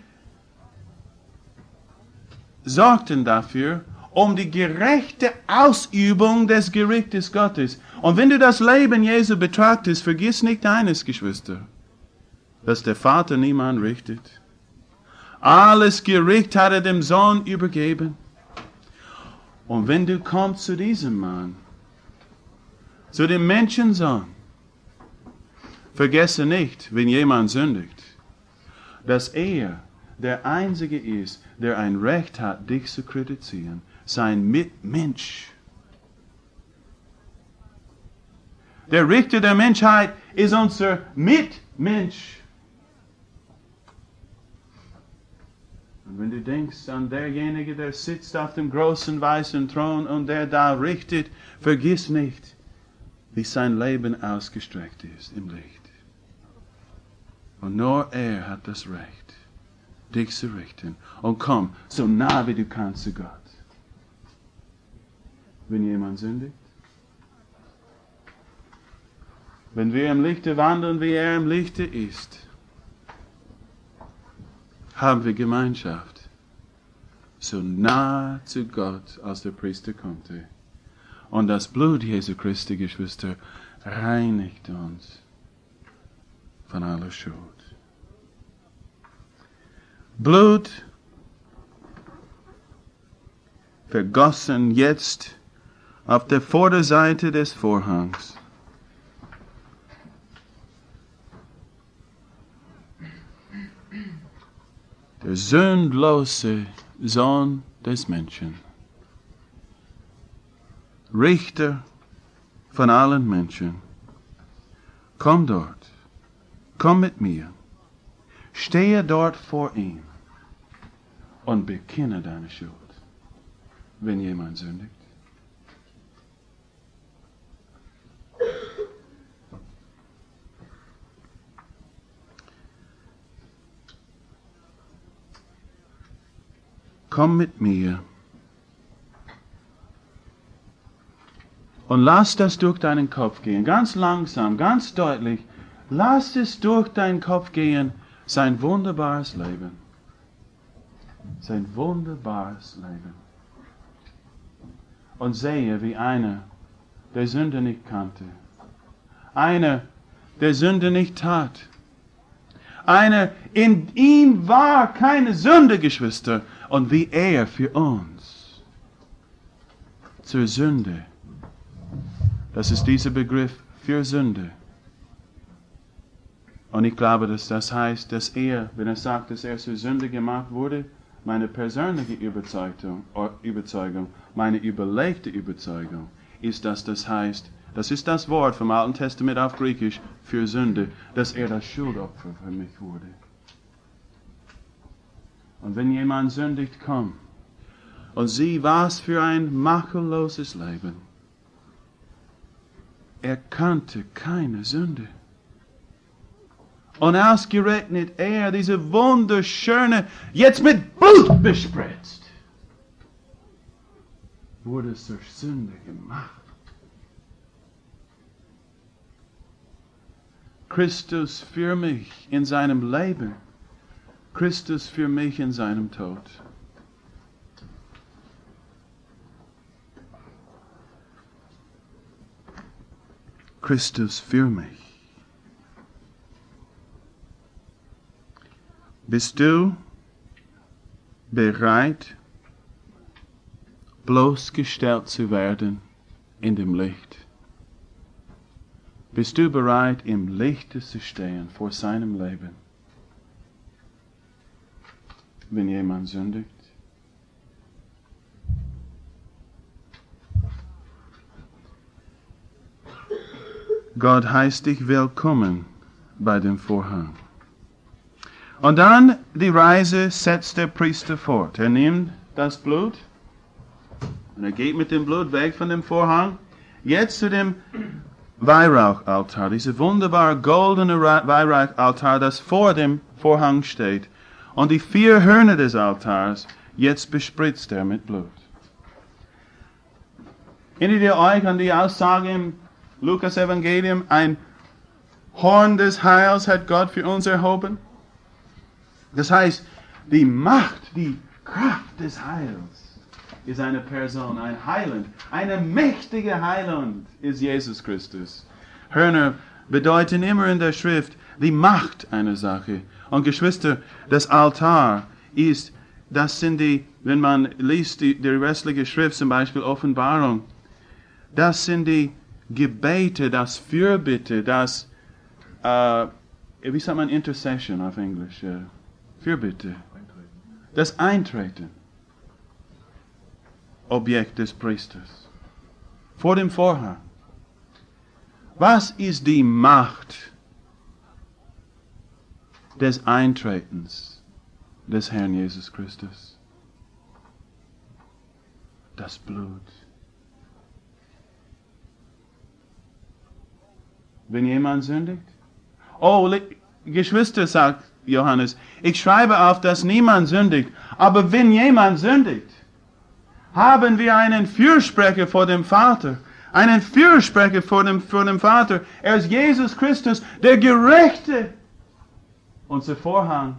sorgten dafür, um die gerechte Ausübung des Gerichtes Gottes. Und wenn du das Leben Jesu betrachtest, vergiss nicht eines, Geschwister, dass der Vater niemand richtet. Alles Gericht hat er dem Sohn übergeben. Und wenn du kommst zu diesem Mann, zu dem Menschensohn, vergesse nicht, wenn jemand sündigt, dass er der Einzige ist, der ein Recht hat, dich zu kritisieren. Sein Mitmensch. Der Richter der Menschheit ist unser Mitmensch. Und wenn du denkst an derjenige, der sitzt auf dem großen weißen Thron und der da richtet, vergiss nicht, wie sein Leben ausgestreckt ist im Licht. Und nur er hat das Recht, dich zu richten. Und komm, so nah wie du kannst zu Gott. Wenn jemand sündigt. Wenn wir im Lichte wandeln, wie er im Lichte ist, haben wir Gemeinschaft. So nah zu Gott, als der Priester konnte. Und das Blut Jesu Christi, Geschwister, reinigt uns von aller Schuld. Blut vergossen jetzt auf der Vorderseite des Vorhangs. Der sündlose Sohn des Menschen, Richter von allen Menschen, komm dort, komm mit mir, stehe dort vor ihm und bekenne deine Schuld, wenn jemand sündigt. Komm mit mir und lass das durch deinen Kopf gehen, ganz langsam, ganz deutlich. Lass es durch deinen Kopf gehen, sein wunderbares Leben. Sein wunderbares Leben. Und sehe, wie einer, der Sünde nicht kannte, einer, der Sünde nicht tat, einer, in ihm war keine Sünde, Geschwister, und wie er für uns zur Sünde, das ist dieser Begriff für Sünde. Und ich glaube, dass das heißt, dass er, wenn er sagt, dass er zur Sünde gemacht wurde, meine persönliche Überzeugung, meine überlegte Überzeugung ist, dass das heißt, das ist das Wort vom Alten Testament auf Griechisch für Sünde, dass er das Schuldopfer für mich wurde. Und wenn jemand sündigt, komm und sieh, was für ein makelloses Leben. Er kannte keine Sünde. Und ausgerechnet er, diese wunderschöne, jetzt mit Blut bespritzt, wurde zur Sünde gemacht. Christus für mich in seinem Leben, Christus für mich in seinem Tod. Christus für mich. Bist du bereit, bloßgestellt zu werden in dem Licht? Bist du bereit, im Lichte zu stehen vor seinem Leben, wenn jemand sündigt? Gott heißt dich willkommen bei dem Vorhang. Und dann die Reise setzt der Priester fort. Er nimmt das Blut und er geht mit dem Blut weg von dem Vorhang. Jetzt zu dem Weihrauchaltar, dieser wunderbare goldene Weihrauchaltar, das vor dem Vorhang steht. Und die 4 Hörner des Altars, jetzt bespritzt er mit Blut. Erinnert ihr euch an die Aussage im Lukas-Evangelium, ein Horn des Heils hat Gott für uns erhoben? Das heißt, die Macht, die Kraft des Heils ist eine Person, ein Heiland, eine mächtige Heiland ist Jesus Christus. Hörner bedeuten immer in der Schrift die Macht einer Sache. Und Geschwister, das Altar ist, das sind die, wenn man liest die restliche Schrift, zum Beispiel Offenbarung, das sind die Gebete, das Fürbitte, das, wie sagt man Intercession auf Englisch? Fürbitte. Das Eintreten. Objekt des Priesters. Vor dem Vorhang. Was ist die Macht des Eintretens des Herrn Jesus Christus? Das Blut. Wenn jemand sündigt? Oh, Geschwister, sagt Johannes, ich schreibe auf, dass niemand sündigt. Aber wenn jemand sündigt, haben wir einen Fürsprecher vor dem Vater. Einen Fürsprecher vor dem Vater. Er ist Jesus Christus, der Gerechte. Unser Vorhang.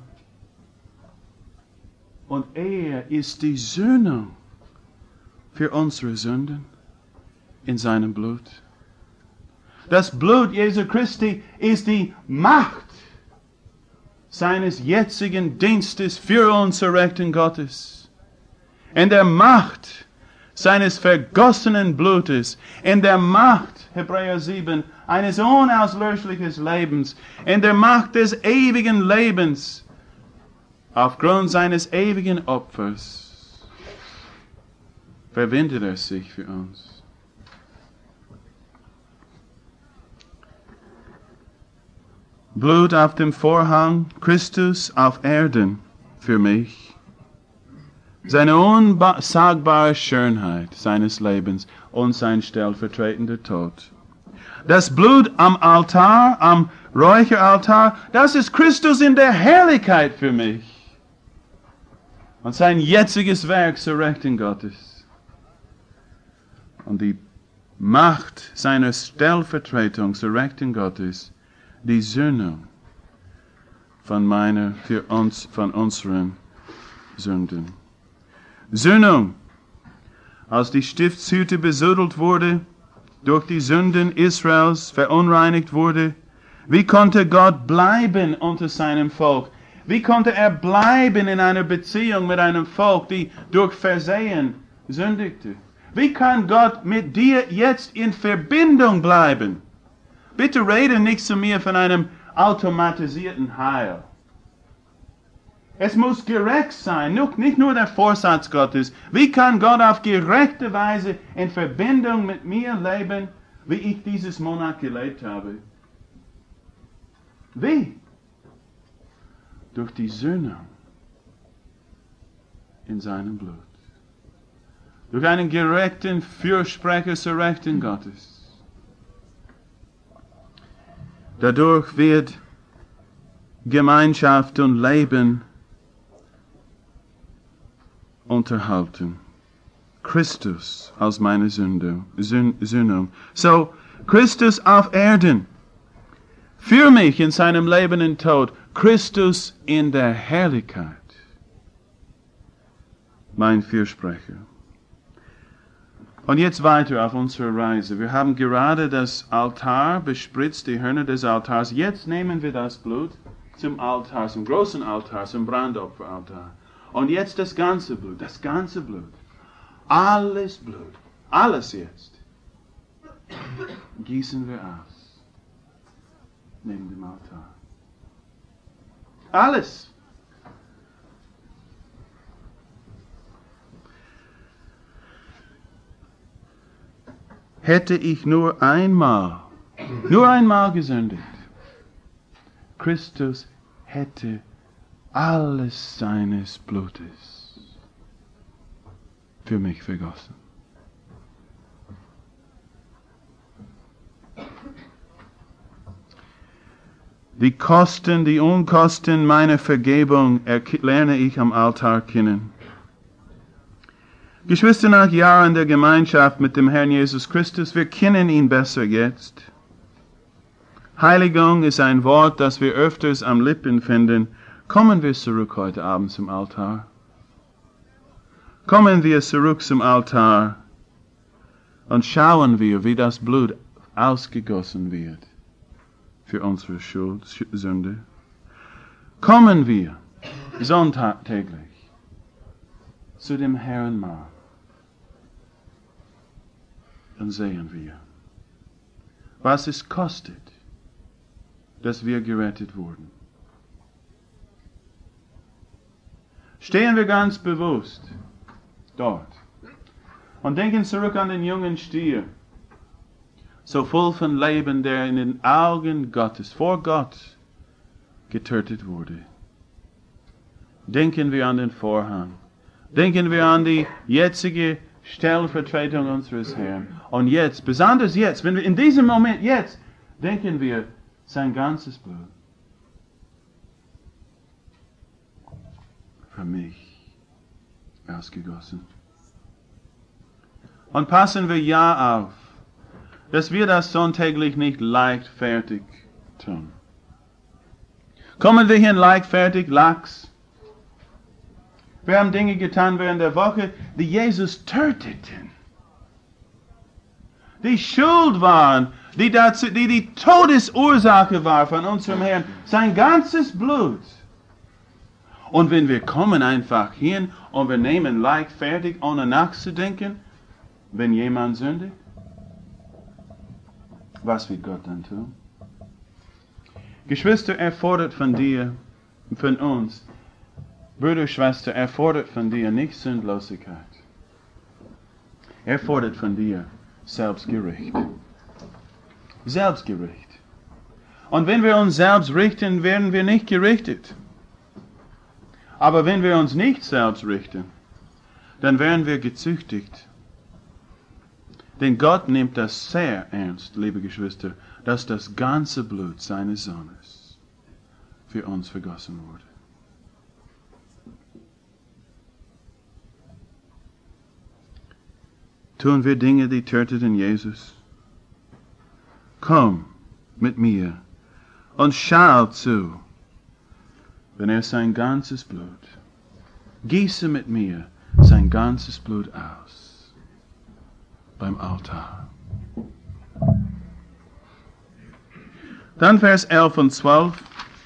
Und er ist die Sühnung für unsere Sünden in seinem Blut. Das Blut Jesu Christi ist die Macht seines jetzigen Dienstes für uns errechten Gottes. In der Macht seines vergossenen Blutes, in der Macht, Hebräer 7, eines unauslöschlichen Lebens, in der Macht des ewigen Lebens, aufgrund seines ewigen Opfers, verwendet er sich für uns. Blut auf dem Vorhang, Christus auf Erden für mich. Seine unsagbare Schönheit seines Lebens und sein stellvertretender Tod. Das Blut am Altar, am Räucheraltar, das ist Christus in der Herrlichkeit für mich. Und sein jetziges Werk zur Rechten Gottes. Und die Macht seiner Stellvertretung zur Rechten Gottes, die Sühnung von unseren Sünden. Sühnung, als die Stiftshütte besudelt wurde, durch die Sünden Israels verunreinigt wurde, wie konnte Gott bleiben unter seinem Volk? Wie konnte er bleiben in einer Beziehung mit einem Volk, die durch Versehen sündigte? Wie kann Gott mit dir jetzt in Verbindung bleiben? Bitte rede nicht zu mir von einem automatisierten Heil. Es muss gerecht sein, nicht nur der Vorsatz Gottes. Wie kann Gott auf gerechte Weise in Verbindung mit mir leben, wie ich dieses Monat gelebt habe? Wie? Durch die Sühnung in seinem Blut. Durch einen gerechten Fürsprecher zur Rechten Gottes. Dadurch wird Gemeinschaft und Leben unterhalten. Christus als meine Sühnung. So, Christus auf Erden. Für mich in seinem Leben und Tod. Christus in der Herrlichkeit. Mein Fürsprecher. Und jetzt weiter auf unserer Reise. Wir haben gerade das Altar bespritzt, die Hörner des Altars. Jetzt nehmen wir das Blut zum Altar, zum großen Altar, zum Brandopferaltar. Und jetzt das ganze Blut, alles Blut, alles jetzt, gießen wir aus neben dem Altar. Alles. Hätte ich nur einmal gesündigt, Christus hätte alles seines Blutes für mich vergossen. Die Kosten, die Unkosten meiner Vergebung lerne ich am Altar kennen. Geschwister, nach Jahren der Gemeinschaft mit dem Herrn Jesus Christus, wir kennen ihn besser jetzt. Heiligung ist ein Wort, das wir öfters am Lippen finden. Kommen wir zurück heute Abend zum Altar. Kommen wir zurück zum Altar und schauen wir, wie das Blut ausgegossen wird für unsere Schuld, Sünde. Kommen wir sonntäglich zu dem Herrn Mahl und sehen wir, was es kostet, dass wir gerettet wurden. Stehen wir ganz bewusst dort und denken zurück an den jungen Stier, so voll von Leben, der in den Augen Gottes, vor Gott, getötet wurde. Denken wir an den Vorhang. Denken wir an die jetzige Stellvertretung unseres Herrn. Und jetzt, besonders jetzt, wenn wir in diesem Moment jetzt, denken wir sein ganzes Blut. Für mich ausgegossen. Und passen wir ja auf, dass wir das sonntäglich nicht leichtfertig tun. Kommen wir hin leichtfertig, lax. Wir haben Dinge getan während der Woche, die Jesus töteten. Die Schuld waren, die Todesursache war von unserem Herrn. Sein ganzes Blut. Und wenn wir kommen einfach hin und wir nehmen leichtfertig, ohne nachzudenken, wenn jemand sündigt, was wird Gott dann tun? Geschwister, er fordert von dir, von uns, Brüder, Schwester, er fordert von dir nicht Sündlosigkeit. Er fordert von dir Selbstgericht. Selbstgericht. Und wenn wir uns selbst richten, werden wir nicht gerichtet. Aber wenn wir uns nicht selbst richten, dann werden wir gezüchtigt. Denn Gott nimmt das sehr ernst, liebe Geschwister, dass das ganze Blut seines Sohnes für uns vergossen wurde. Tun wir Dinge, die töteten Jesus? Komm mit mir und schau zu, wenn er sein ganzes Blut, gieße mit mir sein ganzes Blut aus beim Altar. Dann Vers 11 und 12.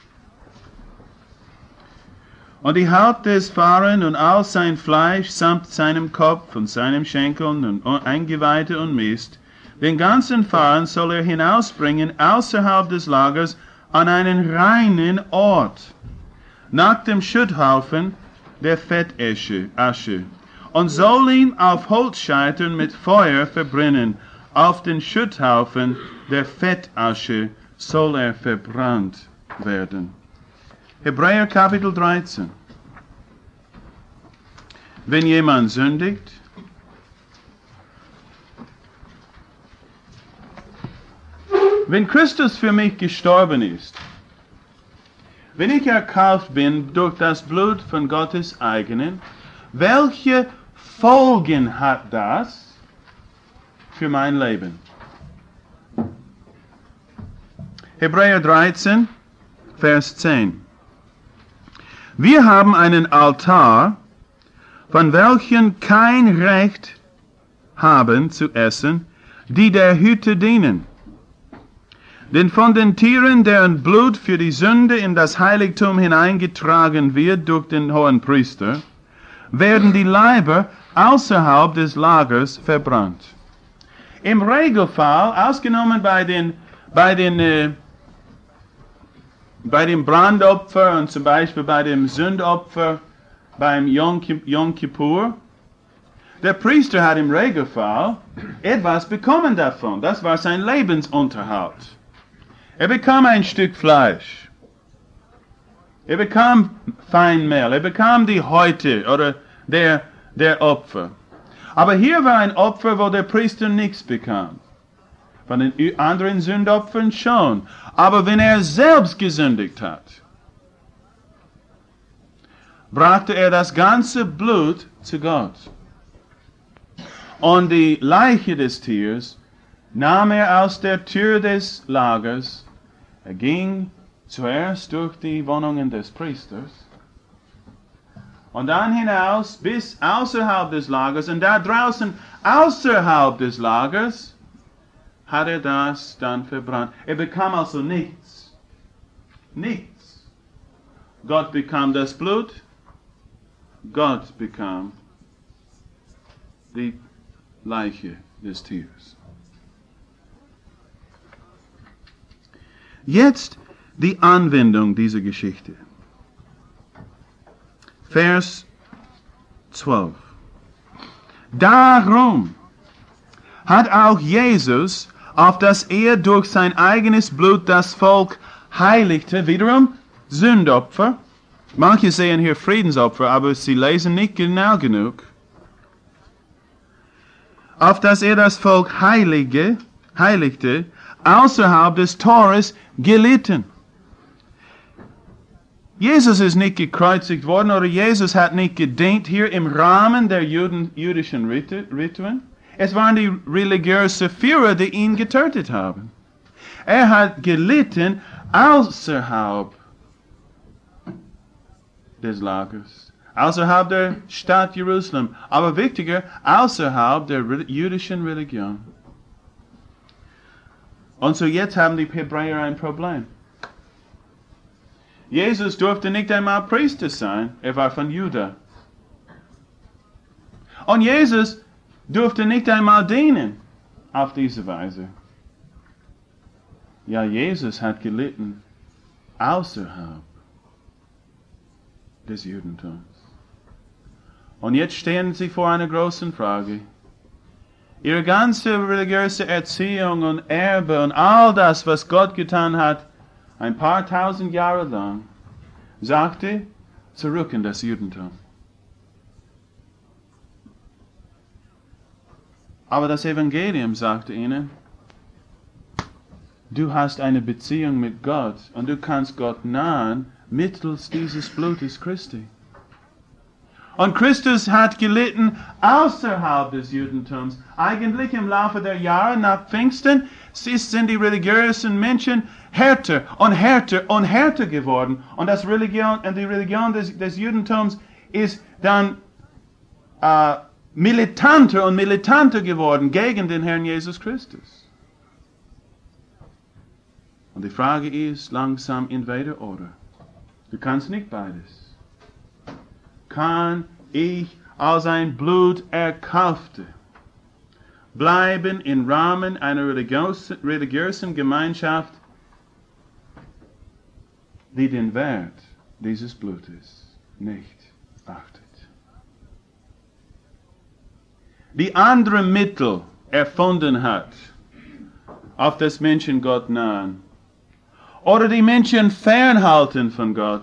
Und die Haupt des Fahren und all sein Fleisch samt seinem Kopf und seinem Schenkeln und Eingeweide und Mist, den ganzen Fahren soll er hinausbringen außerhalb des Lagers an einen reinen Ort, nach dem Schutthaufen der Fettasche, und soll ihn auf Holzscheitern mit Feuer verbrennen. Auf den Schutthaufen der Fettasche soll er verbrannt werden. Hebräer Kapitel 13. Wenn jemand sündigt, wenn Christus für mich gestorben ist, wenn ich erkauft bin durch das Blut von Gottes eigenen, welche Folgen hat das für mein Leben? Hebräer 13, Vers 10. Wir haben einen Altar, von welchen kein Recht haben zu essen, die der Hütte dienen. Denn von den Tieren, deren Blut für die Sünde in das Heiligtum hineingetragen wird durch den Hohenpriester, werden die Leiber außerhalb des Lagers verbrannt. Im Regelfall, ausgenommen bei dem Brandopfer und zum Beispiel bei dem Sündopfer beim Yom Kippur, der Priester hat im Regelfall etwas bekommen davon. Das war sein Lebensunterhalt. Er bekam ein Stück Fleisch. Er bekam Feinmehl. Er bekam die Häute oder der Opfer. Aber hier war ein Opfer, wo der Priester nichts bekam. Von den anderen Sündopfern schon. Aber wenn er selbst gesündigt hat, brachte er das ganze Blut zu Gott. Und die Leiche des Tiers nahm er aus der Tür des Lagers. Er ging zuerst durch die Wohnungen des Priesters und dann hinaus bis außerhalb des Lagers. Und da draußen, außerhalb des Lagers, hat er das dann verbrannt. Er bekam also nichts. Nichts. Gott bekam das Blut. Gott bekam die Leiche des Tieres. Jetzt die Anwendung dieser Geschichte. Vers 12. Darum hat auch Jesus, auf dass er durch sein eigenes Blut das Volk heiligte, wiederum Sündopfer. Manche sehen hier Friedensopfer, aber sie lesen nicht genau genug. Auf dass er das Volk heiligte, außerhalb des Tores gelitten. Jesus ist nicht gekreuzigt worden oder Jesus hat nicht gedient hier im Rahmen der jüdischen Riten. Es waren die religiösen Führer, die ihn getötet haben. Er hat gelitten außerhalb des Lagers, außerhalb der Stadt Jerusalem, aber wichtiger, außerhalb der jüdischen Religion. Und so jetzt haben die Hebräer ein Problem. Jesus durfte nicht einmal Priester sein, er war von Juda. Und Jesus durfte nicht einmal dienen auf diese Weise. Ja, Jesus hat gelitten außerhalb des Judentums. Und jetzt stehen sie vor einer großen Frage. Ihre ganze religiöse Erziehung und Erbe und all das, was Gott getan hat, ein paar tausend Jahre lang, sagte, zurück in das Judentum. Aber das Evangelium sagte ihnen, du hast eine Beziehung mit Gott und du kannst Gott nahen mittels dieses Blutes Christi. Und Christus hat gelitten außerhalb des Judentums. Eigentlich im Laufe der Jahre nach Pfingsten sind die religiösen Menschen härter und härter und härter geworden. Und die Religion des Judentums ist dann militanter und militanter geworden gegen den Herrn Jesus Christus. Und die Frage ist langsam entweder oder. Du kannst nicht beides. Kann ich als ein Blut erkaufte bleiben im Rahmen einer religiösen Gemeinschaft, die den Wert dieses Blutes nicht achtet? Die andere Mittel erfunden hat, auf das Menschen Gott nahen, oder die Menschen fernhalten von Gott,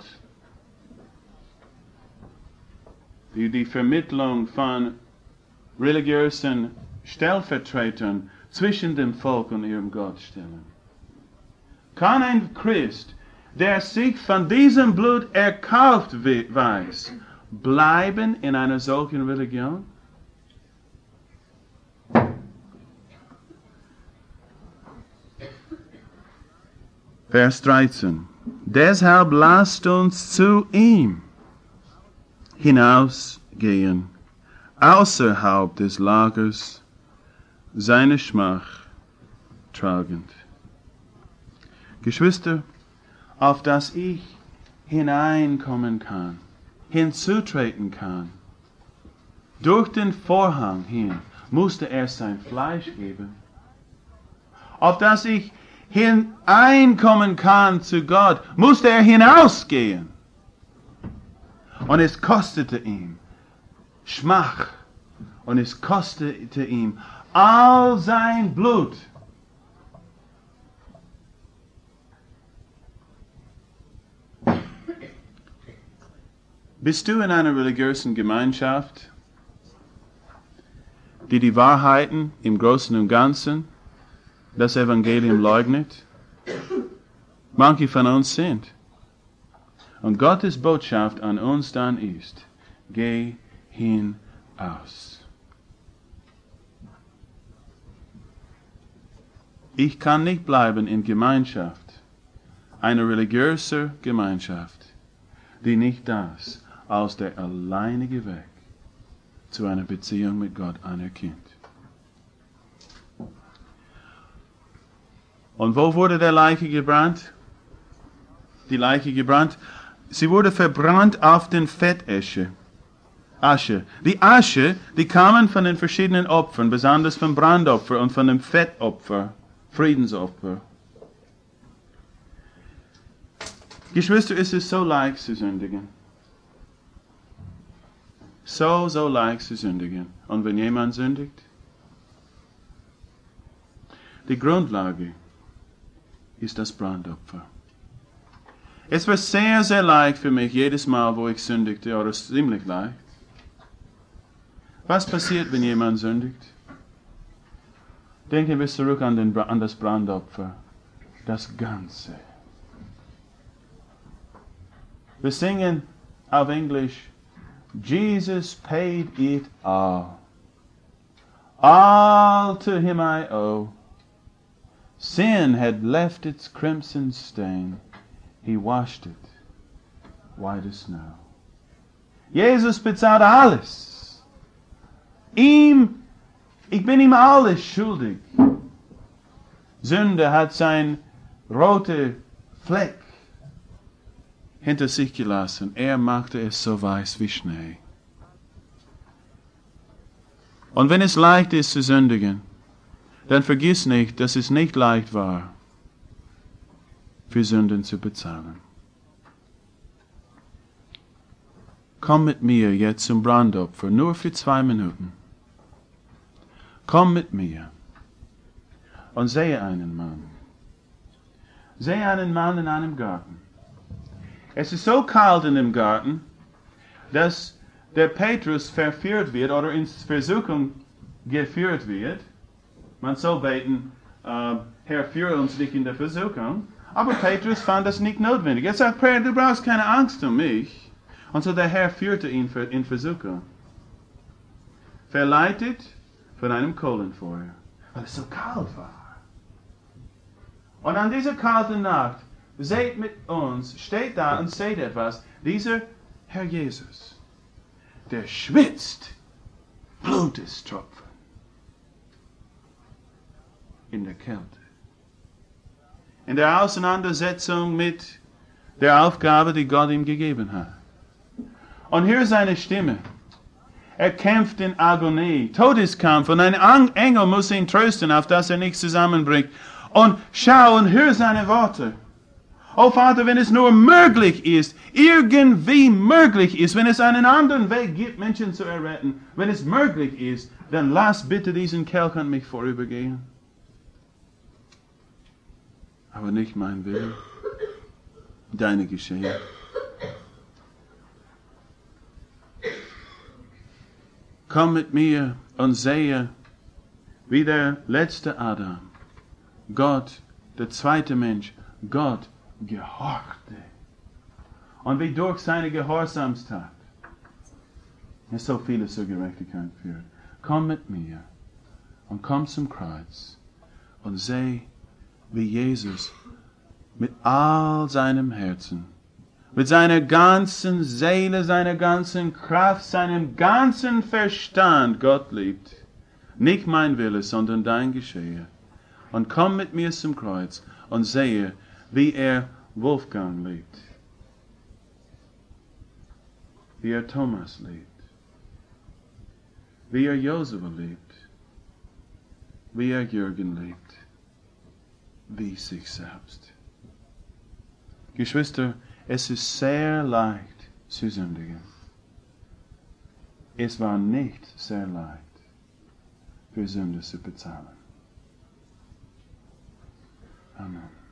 die Vermittlung von religiösen Stellvertretern zwischen dem Volk und ihrem Gott stellen. Kann ein Christ, der sich von diesem Blut erkauft weiß, bleiben in einer solchen Religion? Vers 13. Deshalb lasst uns zu ihm hinausgehen, außerhalb des Lagers, seine Schmach tragend. Geschwister, auf das ich hineinkommen kann, hinzutreten kann, durch den Vorhang hin, musste er sein Fleisch geben. Auf das ich hineinkommen kann zu Gott, musste er hinausgehen. Und es kostete ihm Schmach. Und es kostete ihm all sein Blut. Bist du in einer religiösen Gemeinschaft, die Wahrheiten im Großen und Ganzen das Evangelium leugnet? Manche von uns sind. Und Gottes Botschaft an uns dann ist, geh hinaus. Ich kann nicht bleiben in Gemeinschaft, eine religiöse Gemeinschaft, die nicht das als der alleinige Weg zu einer Beziehung mit Gott anerkennt. Und wo wurde der Leiche gebrannt? Die Leiche gebrannt? Sie wurde verbrannt auf den Fettasche. Die Asche, die kamen von den verschiedenen Opfern, besonders vom Brandopfer und von dem Fettopfer, Friedensopfer. Geschwister, es ist so leicht zu sündigen. So leicht zu sündigen. Und wenn jemand sündigt, die Grundlage ist das Brandopfer. Es war sehr, sehr leicht für mich, jedes Mal, wo ich sündigte, oder ziemlich leicht. Was passiert, wenn jemand sündigt? Denken wir zurück an das Brandopfer. Das Ganze. Wir singen auf Englisch, Jesus paid it all. All to him I owe. Sin had left its crimson stain. He washed it white as snow. Jesus bezahlt alles. Ich bin ihm alles schuldig. Sünde hat sein roter Fleck hinter sich gelassen. Er machte es so weiß wie Schnee. Und wenn es leicht ist zu sündigen, dann vergiss nicht, dass es nicht leicht war, für Sünden zu bezahlen. Komm mit mir jetzt zum Brandopfer, nur für 2 Minuten. Komm mit mir und sehe einen Mann. Sehe einen Mann in einem Garten. Es ist so kalt in dem Garten, dass der Petrus verführt wird oder in Versuchung geführt wird. Man soll beten, Herr, führe uns nicht in der Versuchung. Aber Petrus fand das nicht notwendig. Er sagt, du brauchst keine Angst um mich. Und so der Herr führte ihn in Versuchung. Verleitet von einem Kohlenfeuer, weil es so kalt war. Und an dieser kalten Nacht, seht mit uns, steht da und seht etwas. Dieser Herr Jesus, der schwitzt, Blutestropfen in der Kälte. In der Auseinandersetzung mit der Aufgabe, die Gott ihm gegeben hat. Und hier ist seine Stimme. Er kämpft in Agonie, Todeskampf, und ein Engel muss ihn trösten, auf dass er nichts zusammenbringt. Und schau und hör seine Worte. Oh Vater, wenn es nur möglich ist, irgendwie möglich ist, wenn es einen anderen Weg gibt, Menschen zu erretten, wenn es möglich ist, dann lass bitte diesen Kelch an mich vorübergehen. Aber nicht mein Wille, deine geschehe. Komm mit mir und sehe, wie der letzte Adam, Gott, der zweite Mensch, Gott gehorchte. Und wie durch seine Gehorsamstat es so vieles zur Gerechtigkeit führt. Komm mit mir und komm zum Kreuz und sehe, wie Jesus mit all seinem Herzen, mit seiner ganzen Seele, seiner ganzen Kraft, seinem ganzen Verstand Gott liebt. Nicht mein Wille, sondern dein geschehe. Und komm mit mir zum Kreuz und sehe, wie er Wolfgang liebt, wie er Thomas liebt, wie er Josua liebt, wie er Jürgen liebt, wie sich selbst. Geschwister, es ist sehr leicht zu sündigen. Es war nicht sehr leicht, für Sünde zu bezahlen. Amen.